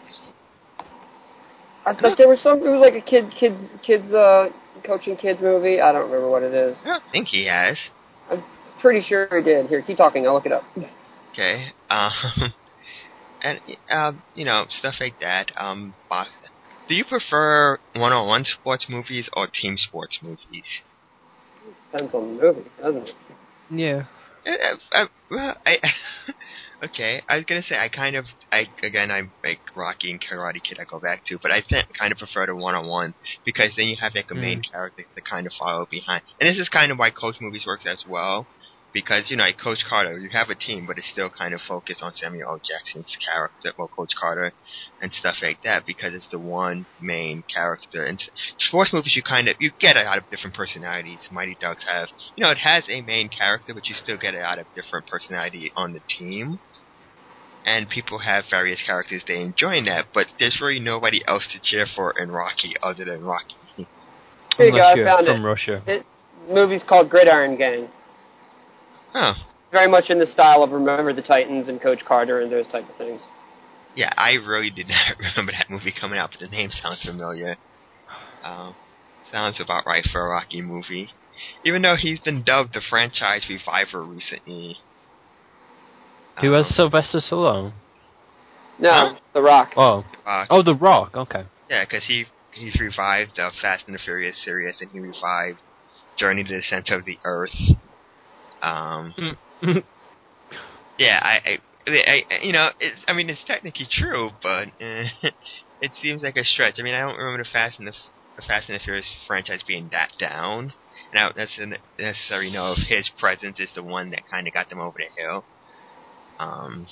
I thought there was some, it was like a kid, kids, kids, uh, coaching kids movie. I don't remember what it is. I don't think he has. I'm pretty sure he did. Here, keep talking, I'll look it up. Okay, um, and, uh, you know, stuff like that, um, do you prefer one-on-one sports movies or team sports movies? Depends on the movie, doesn't it? Yeah. I, I, I, okay, I was gonna say I kind of, I again I'm like Rocky and Karate Kid I go back to, but I think kind of prefer the one-on-one because then you have like a main mm. character to kind of follow behind, and this is kind of why coach movies works as well, because you know like Coach Carter, you have a team, but it's still kind of focused on Samuel L. Jackson's character, well Coach Carter, and stuff like that because it's the one main character. And sports movies, you kind of you get a lot of different personalities. Mighty Ducks have, you know, it has a main character, but you still get a lot of different personality on the team. And people have various characters they enjoy in that, but there's really nobody else to cheer for in Rocky other than Rocky. Here you go, I found from it. Russia. It, the movie's called Gridiron Gang. Oh. Very much in the style of Remember the Titans and Coach Carter and those type of things. Yeah, I really did not remember that movie coming out, but the name sounds familiar. Um, sounds about right for a Rocky movie. Even though he's been dubbed the franchise reviver recently. Who um, has Sylvester Stallone? No, huh? The Rock. Oh, The Rock. oh, The Rock. Okay. Yeah, because he he's revived the Fast and the Furious series, and he revived Journey to the Center of the Earth. Um, yeah, I. I I, you know, it's, I mean, it's technically true, but uh, it seems like a stretch. I mean, I don't remember the Fast and the, the Fast and the Furious franchise being that down, and I don't necessarily know if his presence is the one that kind of got them over the hill. Um.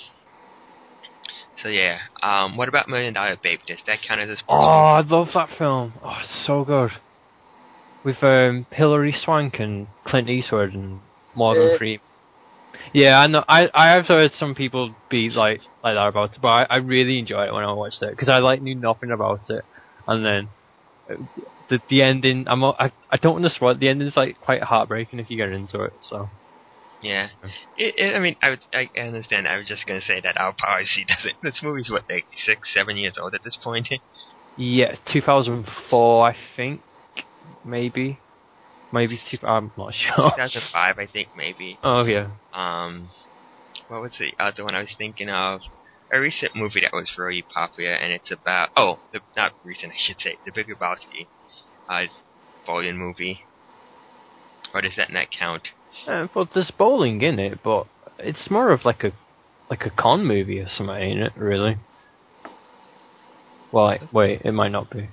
So yeah. Um. What about Million Dollar Baby? Does that count as a sports Oh, movie? I love that film. Oh, it's so good. with um, Hilary Swank and Clint Eastwood and Morgan Eh. Freeman. Yeah, I know. I I have heard some people be like like that about it, but I, I really enjoyed it when I watched it because I like knew nothing about it, and then uh, the the ending. I'm not- I I don't understand. The ending is like quite heartbreaking if you get into it. So Yeah, it, it, I mean, I, would, I understand. I was just gonna say that our policy doesn't. This movie's what, like six, seven years old at this point. yeah, two thousand four, I think, maybe, maybe two. I'm not sure. two thousand five, I think, maybe. Oh yeah. Um, what was the other one I was thinking of? A recent movie that was really popular, and it's about oh, the, not recent, I should say, The Big Lebowski, uh, bowling movie. Or does that not count? Uh, but there's bowling in it, but it's more of like a like a con movie or something, ain't it? Really? Well, like, wait, it might not be.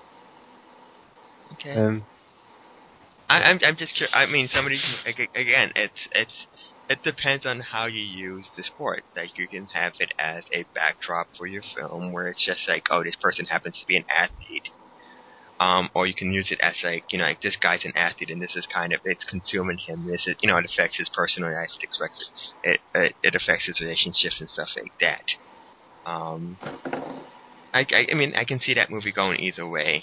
Okay. Um, I, I'm I'm just curious. I mean, somebody can, again, it's it's it depends on how you use the sport. Like you can have it as a backdrop for your film, where it's just like, oh, this person happens to be an athlete. Um, or you can use it as like, you know, like this guy's an athlete and this is kind of, it's consuming him. This is, you know, it affects his personal life. It affects, it, it, it affects his relationships and stuff like that. Um, I, I, I mean, I can see that movie going either way.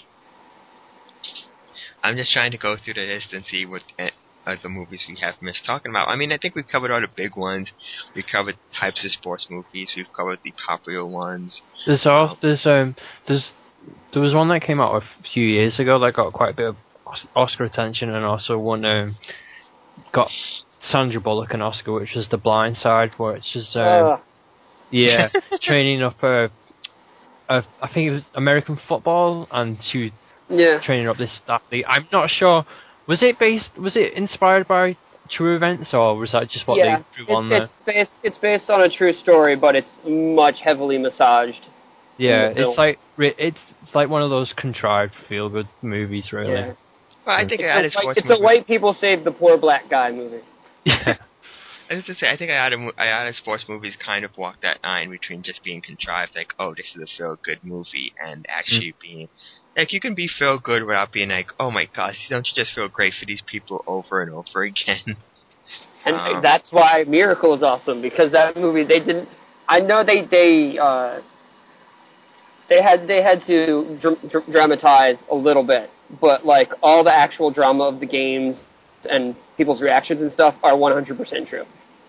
I'm just trying to go through the list and see what other movies we have missed talking about. I mean, I think we've covered all the big ones. We covered types of sports movies. We've covered the popular ones. there's all, there's um there's there was one that came out a few years ago that got quite a bit of Oscar attention and also one um got Sandra Bullock an Oscar, which was The Blind Side, where it's just um, Uh, yeah training up a, a I think it was American football, and she yeah. training up this athlete. I'm not sure. Was it based? Was it inspired by true events, or was that just what yeah. they threw on it's, there? it's based it's based on a true story, but it's much heavily massaged. Yeah, in the film. it's like it's it's like one of those contrived feel good movies, really. Yeah. Well, I think It's, I added a, white, sports it's a movie. white people save the poor black guy movie. Yeah. I was to say, I think I added, I added sports movies kind of walk that line between just being contrived, like, oh, this is a feel-good movie, and actually mm. being, like, you can be feel-good without being like, oh my gosh, don't you just feel great for these people over and over again? And um, that's why Miracle is awesome, because that movie, they didn't, I know they, they, uh, they had, they had to dr- dr- dramatize a little bit, but, like, all the actual drama of the games and people's reactions and stuff are one hundred percent true.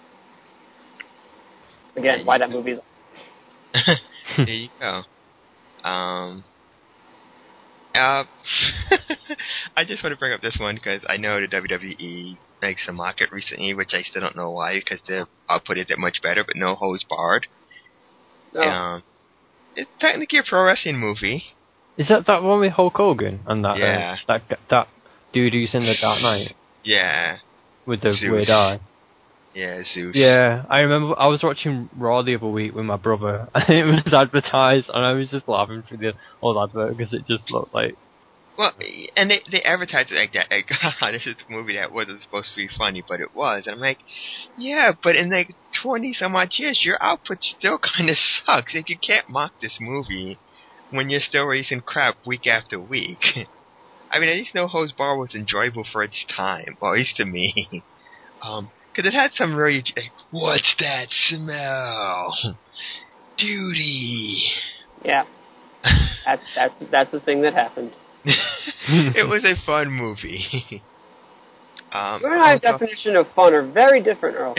Again, why that movie is... There you go. Um, uh, I just want to bring up this one because I know the W W E makes a market recently, which I still don't know why, because their output isn't much better, but No Holds Barred. Oh. Um, it's technically a pro wrestling movie. Is that that one with Hulk Hogan and that yeah. uh, that that dude who's in the Dark Knight? Yeah. With the Zeus. weird eye. Yeah, Zeus. Yeah, I remember I was watching Raw the other week with my brother, and it was advertised, and I was just laughing through the old advert because it just looked like. Well, and they they advertised it like that. Like, God, this is a movie that wasn't supposed to be funny, but it was. And I'm like, yeah, but in like twenty some odd years, your output still kind of sucks. Like, you can't mock this movie when you're still releasing crap week after week. I mean, at least No Holds Barred was enjoyable for its time, well, at least to me. Um, because it had some really, like, what's that smell? Duty. Yeah. that's, that's, that's the thing that happened. It was a fun movie. um, Your and I's also, definition of fun are very different, Earl.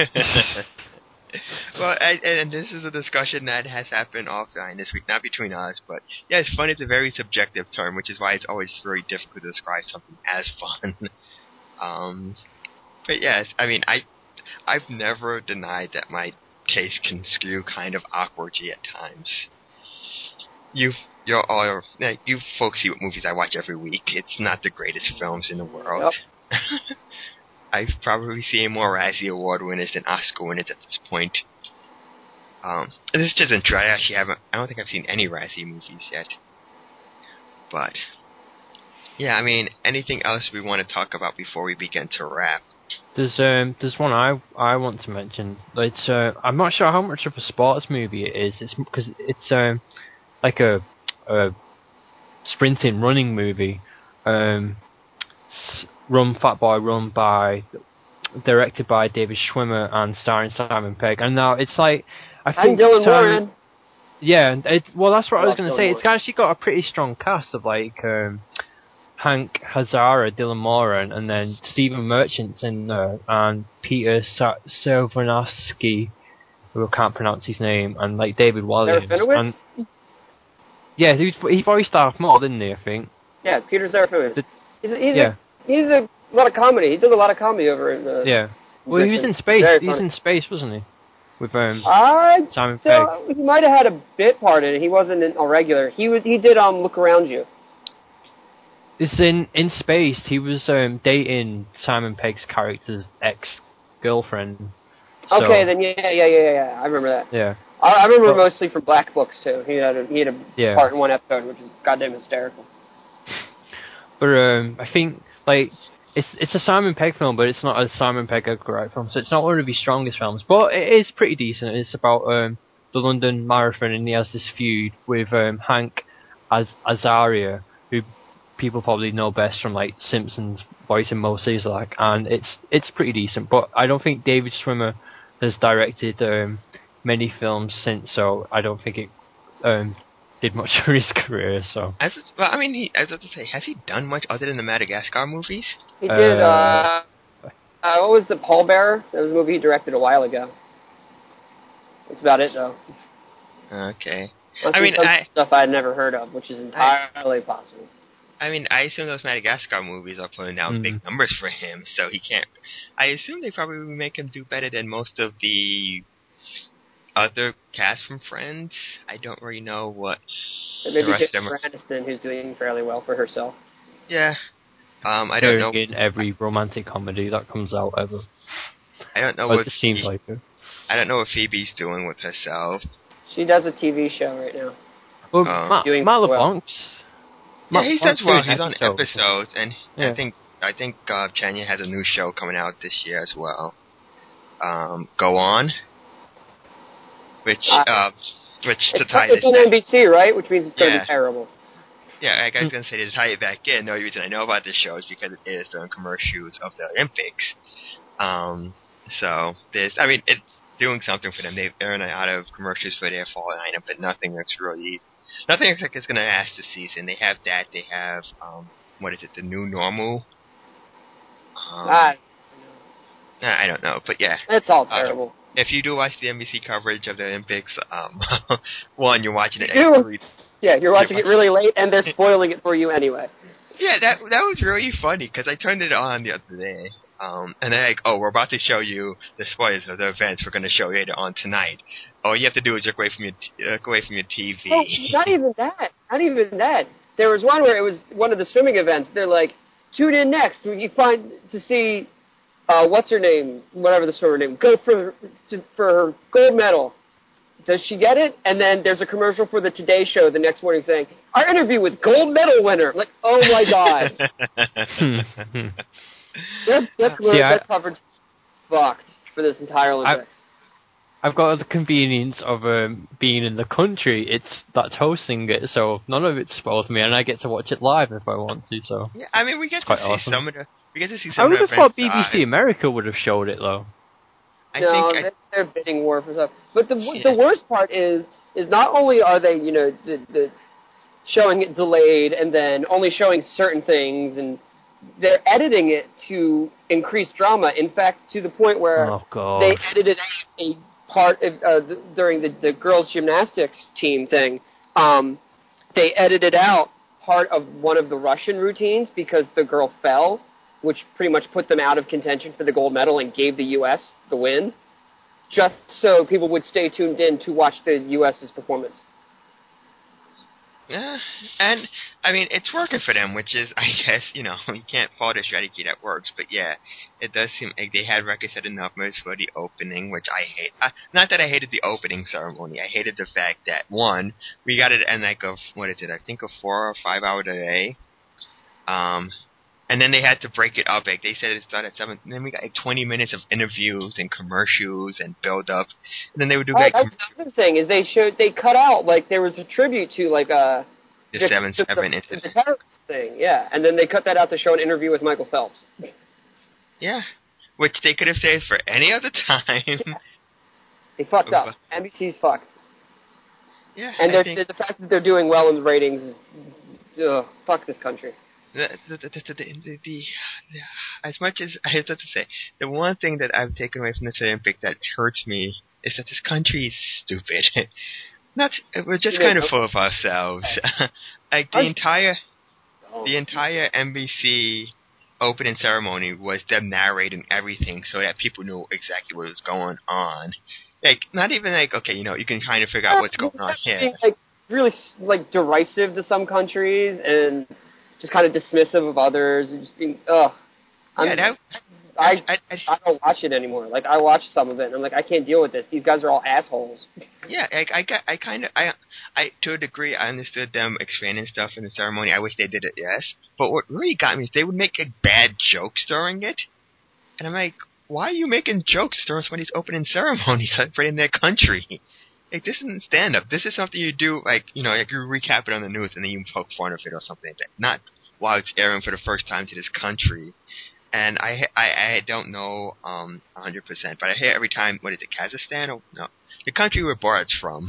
Well, I, and this is a discussion that has happened offline this week, not between us, but yes, fun is a very subjective term, which is why it's always very difficult to describe something as fun. um, but yes, I mean, I, I've never denied that my taste can skew kind of awkwardly at times. You, you're all, like, you folks see what movies I watch every week. It's not the greatest films in the world. Yep. I've probably seen more Razzie Award winners than Oscar winners at this point. Um, this isn't true. I actually haven't. I don't think I've seen any Razzie movies yet. But yeah, I mean, anything else we want to talk about before we begin to wrap? There's um, there's one I I want to mention. It's uh, I'm not sure how much of a sports movie it is. It's because it's um, like a, a sprinting running movie. Um, it's Run Fat Boy, run by, directed by David Schwimmer and starring Simon Pegg. And now it's like, I think and Dylan Simon, Moran. Yeah, it, well, that's what I, I was going to say. Moran. It's actually got a pretty strong cast of like um, Hank Hazara, Dylan Moran, and then Stephen Merchant's in there, and Peter Sa- Serafinovsky, who I can't pronounce his name, and like David Walliams. Serafinowicz? And yeah, he was, he voiced Darth Maul, didn't he? I think. Yeah, Peter Serafinowicz. The, he's a, he's yeah. a he's a lot of comedy. He does a lot of comedy over in the. Yeah. Well, he was in space. Very He was funny. in space, wasn't he? With um, I Simon Pegg. so, he might have had a bit part in it. He wasn't an, a regular. He was. He did um Look Around You. It's in in space. He was um, dating Simon Pegg's character's ex girlfriend. So, Okay, then yeah, yeah, yeah, yeah, yeah. I remember that. Yeah. I, I remember But- mostly from Black Books too. He had a, he had a Yeah. part in one episode, which is goddamn hysterical. But um, I think like it's it's a Simon Pegg film, but it's not a Simon Pegg Edgar Wright film, so it's not one of his strongest films. But it is pretty decent. It's about um, the London Marathon, and he has this feud with um, Hank Az- Azaria, who people probably know best from like Simpsons voicing Mo Sizlak, and it's it's pretty decent. But I don't think David Schwimmer has directed um, many films since, so I don't think it um, did much for his career. So As it's, well, I mean, he, I was about to say, has he done much other than the Madagascar movies? He did. Uh, Uh, uh, what was the Pallbearer? That was a movie he directed a while ago. That's about it, though. Okay. Unless I mean, some I- stuff I had never heard of, which is entirely possible. I mean, I assume those Madagascar movies are putting down Mhm. big numbers for him, so he can't. I assume they probably would make him do better than most of the other cast from Friends. I don't really know what And the maybe rest of them Jennifer are. Aniston, who's doing fairly well for herself. Yeah. Um, I don't know. in every romantic comedy that comes out ever. I don't know Well, what it seems Phoebe- like it. I don't know what Phoebe's doing with herself. She does a T V show right now. Well, Uh, Matt, doing Matt well. LeBlanc's. Yeah, Matt he LeBlanc's does well. doing He's on episodes. episodes, and Yeah. I think I think uh, Chenya has a new show coming out this year as well. Um, Go On, which Uh, uh, which to It's, tie it's this on back, N B C, right? Which means it's going to Yeah. be terrible. yeah, I was gonna say to tie it back in. The only reason I know about this show is because it is during commercials of the Olympics. Um, so this, I mean, it's doing something for them. They've earned out of commercials for their fall lineup, but nothing that's really, nothing looks like it's gonna last the season. They have that. They have um, what is it? The New Normal. Um, Ah, I don't know, but yeah. it's all Uh, terrible. If you do watch the N B C coverage of the Olympics, um, one, you're watching it You do? every. Yeah, you're watching it watching- really late, and they're spoiling it for you anyway. Yeah, that that was really funny because I turned it on the other day, um, and they're like, "Oh, we're about to show you the spoilers of the events we're going to show you later on tonight. All you have to do is look away from your t- look away from your T V." No, not even that. Not even that. There was one where it was one of the swimming events. They're like, tune in next. You find to see uh, what's her name, whatever the swimmer name, go for to, for her gold medal. Does she get it? And then there's a commercial for the Today Show the next morning saying, our interview with gold medal winner. Like, oh my god, that that, See, I- that coverage fucked for this entire Olympics. I've got the convenience of um, being in the country. It's that's hosting it, so none of it spoils me, and I get to watch it live if I want to. So Yeah, I mean, we get to quite see awesome. some of the we get to see I some would of have the thought events B B C live. America would have showed it though. I no, think I, they're, they're bidding war for stuff. But the Yeah. the worst part is is not only are they, you know, the, the showing it delayed and then only showing certain things, and they're editing it to increase drama. In fact, to the point where Oh god. they edited out a part of, uh, th- during the, the girls' gymnastics team thing. Um, they edited out part of one of the Russian routines because the girl fell, which pretty much put them out of contention for the gold medal and gave the U S the win, just so people would stay tuned in to watch the U S's performance. yeah, and I mean it's working for them, which is I guess you know you can't fault a strategy that works, but yeah, it does seem like they had record setting numbers for the opening, which I hate. Uh, not that I hated the opening ceremony, I hated the fact that one, we got it in like a what is it? I think a four or five hour delay. Um, and then they had to break it up. Like they said it started at seven. And then we got like twenty minutes of interviews and commercials and build up. And then they would do Oh, like that's the other thing is they showed they cut out like there was a tribute to like a the Just- seven just seven the, incident. the terrorist thing, yeah. And then they cut that out to show an interview with Michael Phelps. Yeah, which they could have saved for any other time. They fucked up. But- N B C's fucked. Yeah, And I they're, think the fact that they're doing well in the ratings is, ugh, fuck this country. the, the, the, the, the, the, the, as much as I have to say, the one thing that I've taken away from this Olympic that hurts me is that this country is stupid. Not, we're just Yeah, kind of no. full of ourselves. Like the I'm- entire, Oh. the entire N B C opening ceremony was them narrating everything so that people knew exactly what was going on. Like, not even like, okay, you know, you can kind of figure out what's going on here. Being, like, really like derisive to some countries and just kind of dismissive of others and just being ugh. I'm, Yeah, that, I, I, I, I don't watch it anymore. Like I watched some of it and I'm like I can't deal with this. These guys are all assholes. yeah, I, I, got- I kind of, I, I, to a degree, I understood them explaining stuff in the ceremony. I wish they did it, yes. But what really got me is they would make like, bad jokes during it, and I'm like, why are you making jokes during somebody's opening ceremony celebrating their country? Like, this isn't stand-up. This is something you do, like, you know, like you recap it on the news and then you poke fun of it or something like that. Not while it's airing for the first time to this country. And I, I, I don't know um, one hundred percent, but I hear every time, what is it, Kazakhstan? Or, no, the country where Borat's from.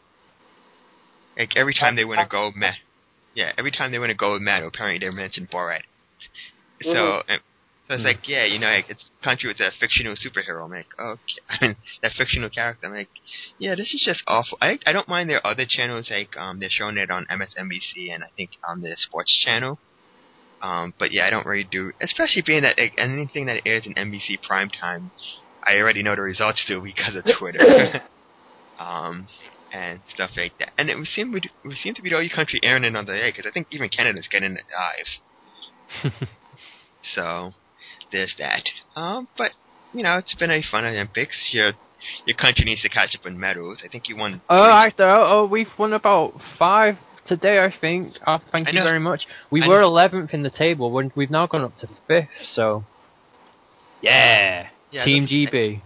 Like, every time they win a gold medal. Yeah, every time they win a gold medal, apparently they mention Borat. So, Mhm. and, so it's like, yeah, you know, like, it's a country with a fictional superhero. I'm like, okay. I mean, that fictional character. I'm like, yeah, this is just awful. I I don't mind their other channels, like, um, they're showing it on M S N B C and I think on the sports channel. Um, but yeah, I don't really do, especially being that like, anything that airs in N B C primetime, I already know the results to because of Twitter. um, and stuff like that. And it, we seem we, we seem to be the only country airing it on the air because I think even Canada's getting it live. So there's that. Um, but you know, it's been a fun Olympics. Your your country needs to catch up in medals. I think you won. Oh, three- actor, oh, we've won about five today, I think. Oh, thank I you know. very much. We I were know. eleventh in the table. We're, we've now gone up to fifth, so... Yeah. Yeah, Team that's- G B.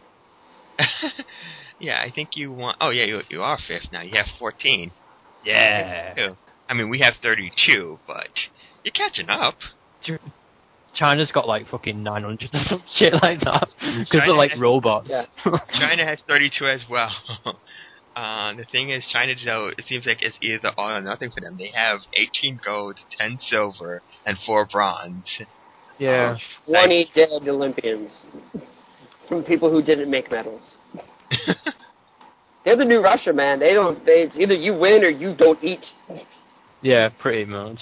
Yeah, I think you won. Oh yeah, you you are fifth now. You have fourteen. Yeah. Two. I mean, we have thirty-two, but you're catching up. China's got like fucking nine hundred or some shit like that. Because China they're like has- robots. Yeah. China has thirty-two as well. Uh, the thing is, China, though, it seems like it's either all or nothing for them. They have eighteen gold, ten silver, and four bronze. Yeah. twenty dead Olympians from people who didn't make medals. They're the new Russia, man. They don't. They, it's either you win or you don't eat. Yeah, pretty much.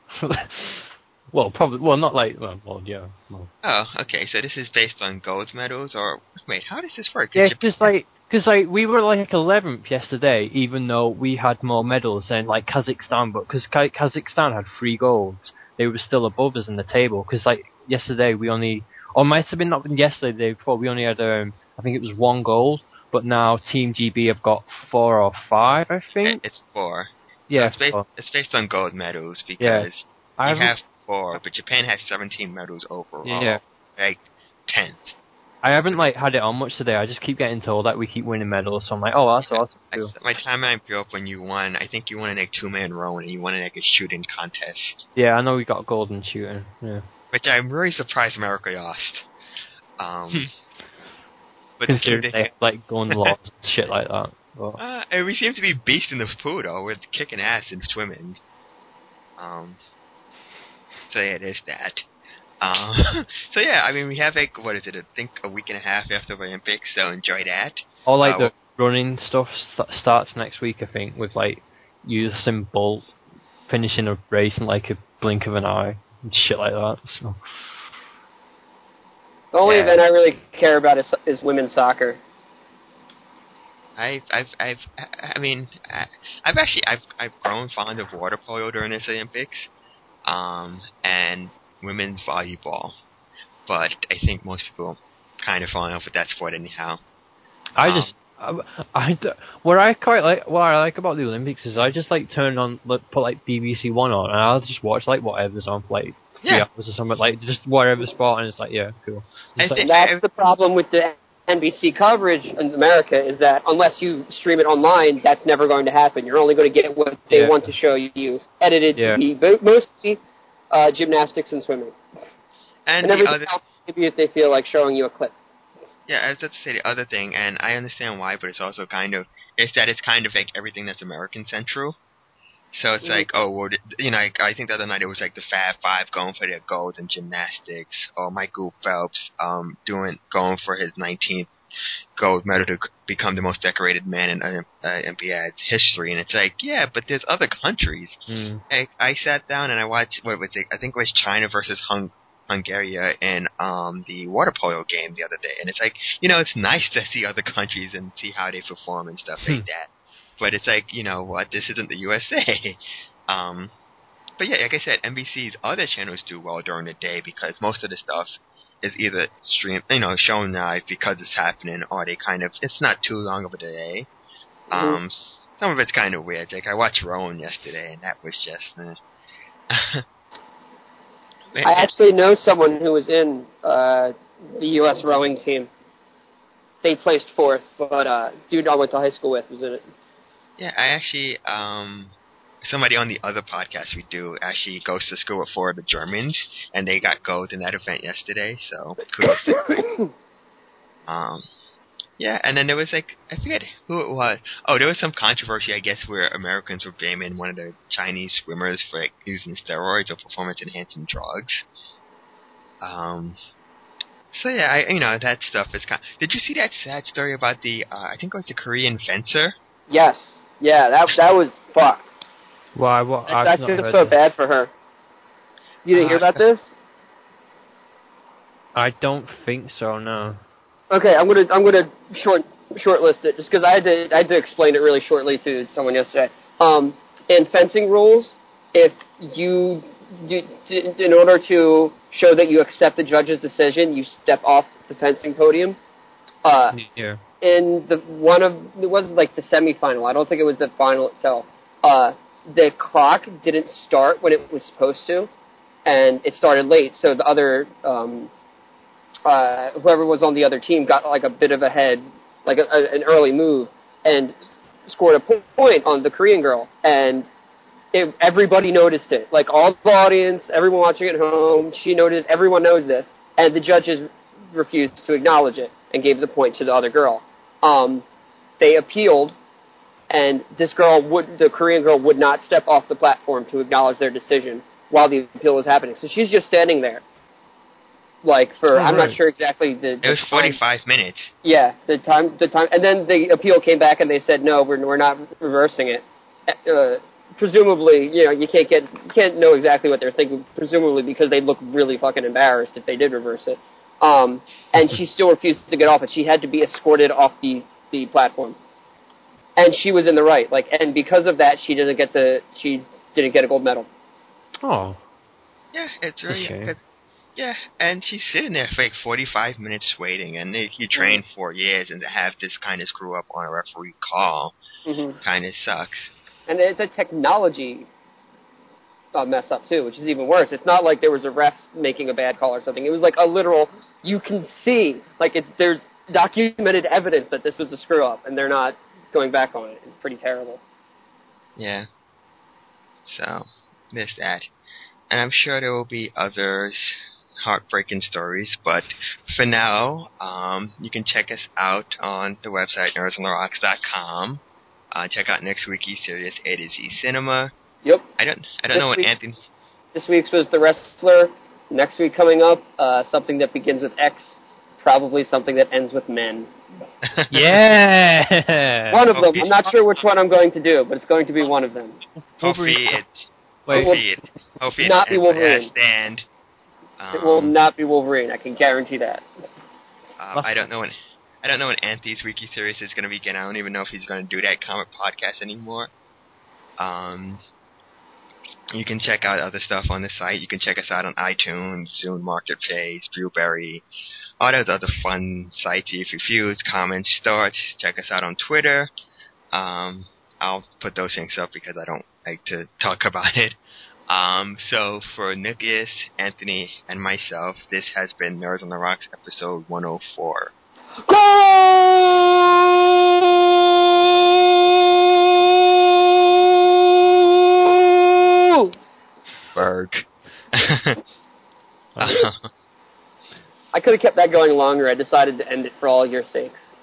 Well, probably. Well, not like. Well, well yeah. Well. Oh, okay. So this is based on gold medals, or wait, how does this work? Yeah, Is because like, cause, like we were like eleventh yesterday, even though we had more medals than like Kazakhstan. But because Kazakhstan had three golds, they were still above us in the table. Because like yesterday, we only, or it might have been not been yesterday, the day before, we only had um, I think it was one gold. But now Team G B have got four or five, I think. It's four. Yeah, So it's based, four. it's based on gold medals because Yeah. I you haven't- have four, but Japan has seventeen medals overall. Yeah. Like tenth. I haven't like had it on much today. I just keep getting told that we keep winning medals, so I'm like, oh, that's awesome I, too. my timeline blew up when you won. I think you won in a two-man row and you won in like a shooting contest, Yeah, I know we got gold in shooting. Yeah, which I'm really surprised America lost. Um, but the team considering that- they like gun laws and shit like that. But, Uh, and we seem to be beasts in the pool, though, with kicking ass and swimming. Um, so yeah, there's that. Um, so yeah, I mean, we have like, what is it, I think a week and a half after the Olympics, so enjoy that. all like Uh, the running stuff st- starts next week, I think, with like Usain Bolt finishing a race in like a blink of an eye and shit like that. So The only Yeah. event I really care about is, is women's soccer. I've, I've, I've, I mean, I- I've actually, I've, I've grown fond of water polo during this Olympics, um, and women's volleyball. But I think most people kind of fall in love with that sport anyhow. I Um, just. I, I d- what I quite like, what I like about the Olympics is I just like turn on, like, put like B B C One on, and I'll just watch like whatever's on for like three Yeah. hours or something, like just whatever sport, and it's like, yeah, cool. I Just, like, think- And that's the problem with the N B C coverage in America is that unless you stream it online, that's never going to happen. You're only going to get what they Yeah. want to show you, edited Yeah. to be bo- mostly uh, gymnastics and swimming. And, And the everything other, else, maybe if they feel like showing you a clip. yeah, I was about to say the other thing, and I understand why, but it's also kind of, is that it's kind of like everything that's American Central. So it's like, oh, well, you know, like, I think the other night it was like the Fab Five going for their gold in gymnastics, or Michael Phelps um, doing going for his nineteenth gold medal to become the most decorated man in uh, Olympiad history. And it's like, yeah, but there's other countries. Mm. I, I sat down and I watched, what was it, I think it was China versus Hung- Hungary in um, the water polo game the other day. And it's like, you know, it's nice to see other countries and see how they perform and stuff like that. But it's like, you know what, this isn't the U S A. um, but yeah, like I said, N B C's other channels do well during the day because most of the stuff is either streamed, you know, shown live because it's happening, or they kind of, it's not too long of a day. Um, mm-hmm. Some of it's kind of weird. Like I watched Rowan yesterday, and that was just. Eh. I actually know someone who was in uh, the U S rowing team. They placed fourth, but uh, dude I went to high school with was in it. Yeah, I actually, um, somebody on the other podcast we do actually goes to school with four of the Germans, and they got gold in that event yesterday, so kudos to them. Um, yeah, and then there was like, I forget who it was. Oh, there was some controversy, I guess, where Americans were blaming one of the Chinese swimmers for like, using steroids or performance-enhancing drugs. Um, so yeah, I, you know, that stuff is kind of, did you see that sad story about the, uh, I think it was the Korean fencer? Yes. Yeah, that that was fucked. Why? What? I, I feel so this. bad for her. You didn't uh, hear about this? I don't think so. No. Okay, I'm gonna I'm gonna short shortlist it just because I had to I had to explain it really shortly to someone yesterday. Um, in fencing rules, if you do, in order to show that you accept the judge's decision, you step off the fencing podium. Uh, yeah. In the one of it wasn't like the semifinal. I don't think it was the final itself. Uh, the clock didn't start when it was supposed to, and it started late. So the other um, uh, whoever was on the other team got like a bit of a head, like a, a, an early move, and scored a po- point on the Korean girl. And it, everybody noticed it. Like all the audience, everyone watching at home, she noticed. Everyone knows this, and the judges refused to acknowledge it and gave the point to the other girl. Um, they appealed, and this girl would, the Korean girl would not step off the platform to acknowledge their decision while the appeal was happening. So she's just standing there, like for, oh, I'm right. not sure exactly the, the It was time. forty-five minutes. Yeah, the time, the time, and then the appeal came back and they said, no, we're, we're not reversing it. Uh, presumably, you know, you can't get, you can't know exactly what they're thinking, presumably because they'd look really fucking embarrassed if they did reverse it. Um, and she still refused to get off it. She had to be escorted off the, the platform. And she was in the right. Like, and because of that, she didn't get to, she didn't get a gold medal. Oh. Yeah, it's really, it, yeah, and she's sitting there for like forty-five minutes waiting, and they, you train mm-hmm. for years, and to have this kind of screw up on a referee call mm-hmm. kind of sucks. And it's a technology Uh, mess up too, which is even worse. It's not like there was a ref making a bad call or something. It was like a literal, you can see, like it's, there's documented evidence that this was a screw up, and they're not going back on it. It's pretty terrible. Yeah. So, there's that. And I'm sure there will be others heartbreaking stories, but for now, um, you can check us out on the website nerds on the rocks dot com. Uh, check out next week's series A to Z Cinema. Yep. I don't. I don't this know what week's, Anthony. This week's was The Wrestler. Next week coming up, uh, something that begins with X. Probably something that ends with men. Yeah. One of them. I'm not sure which one I'm going to do, but it's going to be one of them. Hopefully it. Wait. Hopefully it. Hopefully not it be Wolverine. Stand. Um, it will not be Wolverine. I can guarantee that. Uh, I don't know when. I don't know when Anthony's Wiki series is going to begin. I don't even know if he's going to do that comic podcast anymore. Um. You can check out other stuff on the site. You can check us out on iTunes, Zune Marketplace, Blueberry, all those other fun sites. If reviews, comments, thoughts, check us out on Twitter. Um, I'll put those things up because I don't like to talk about it. Um, so for Nicholas, Anthony, and myself, this has been Nerds on the Rocks episode one oh four. Goal! Berg. I could have kept that going longer. I decided to end it for all your sakes.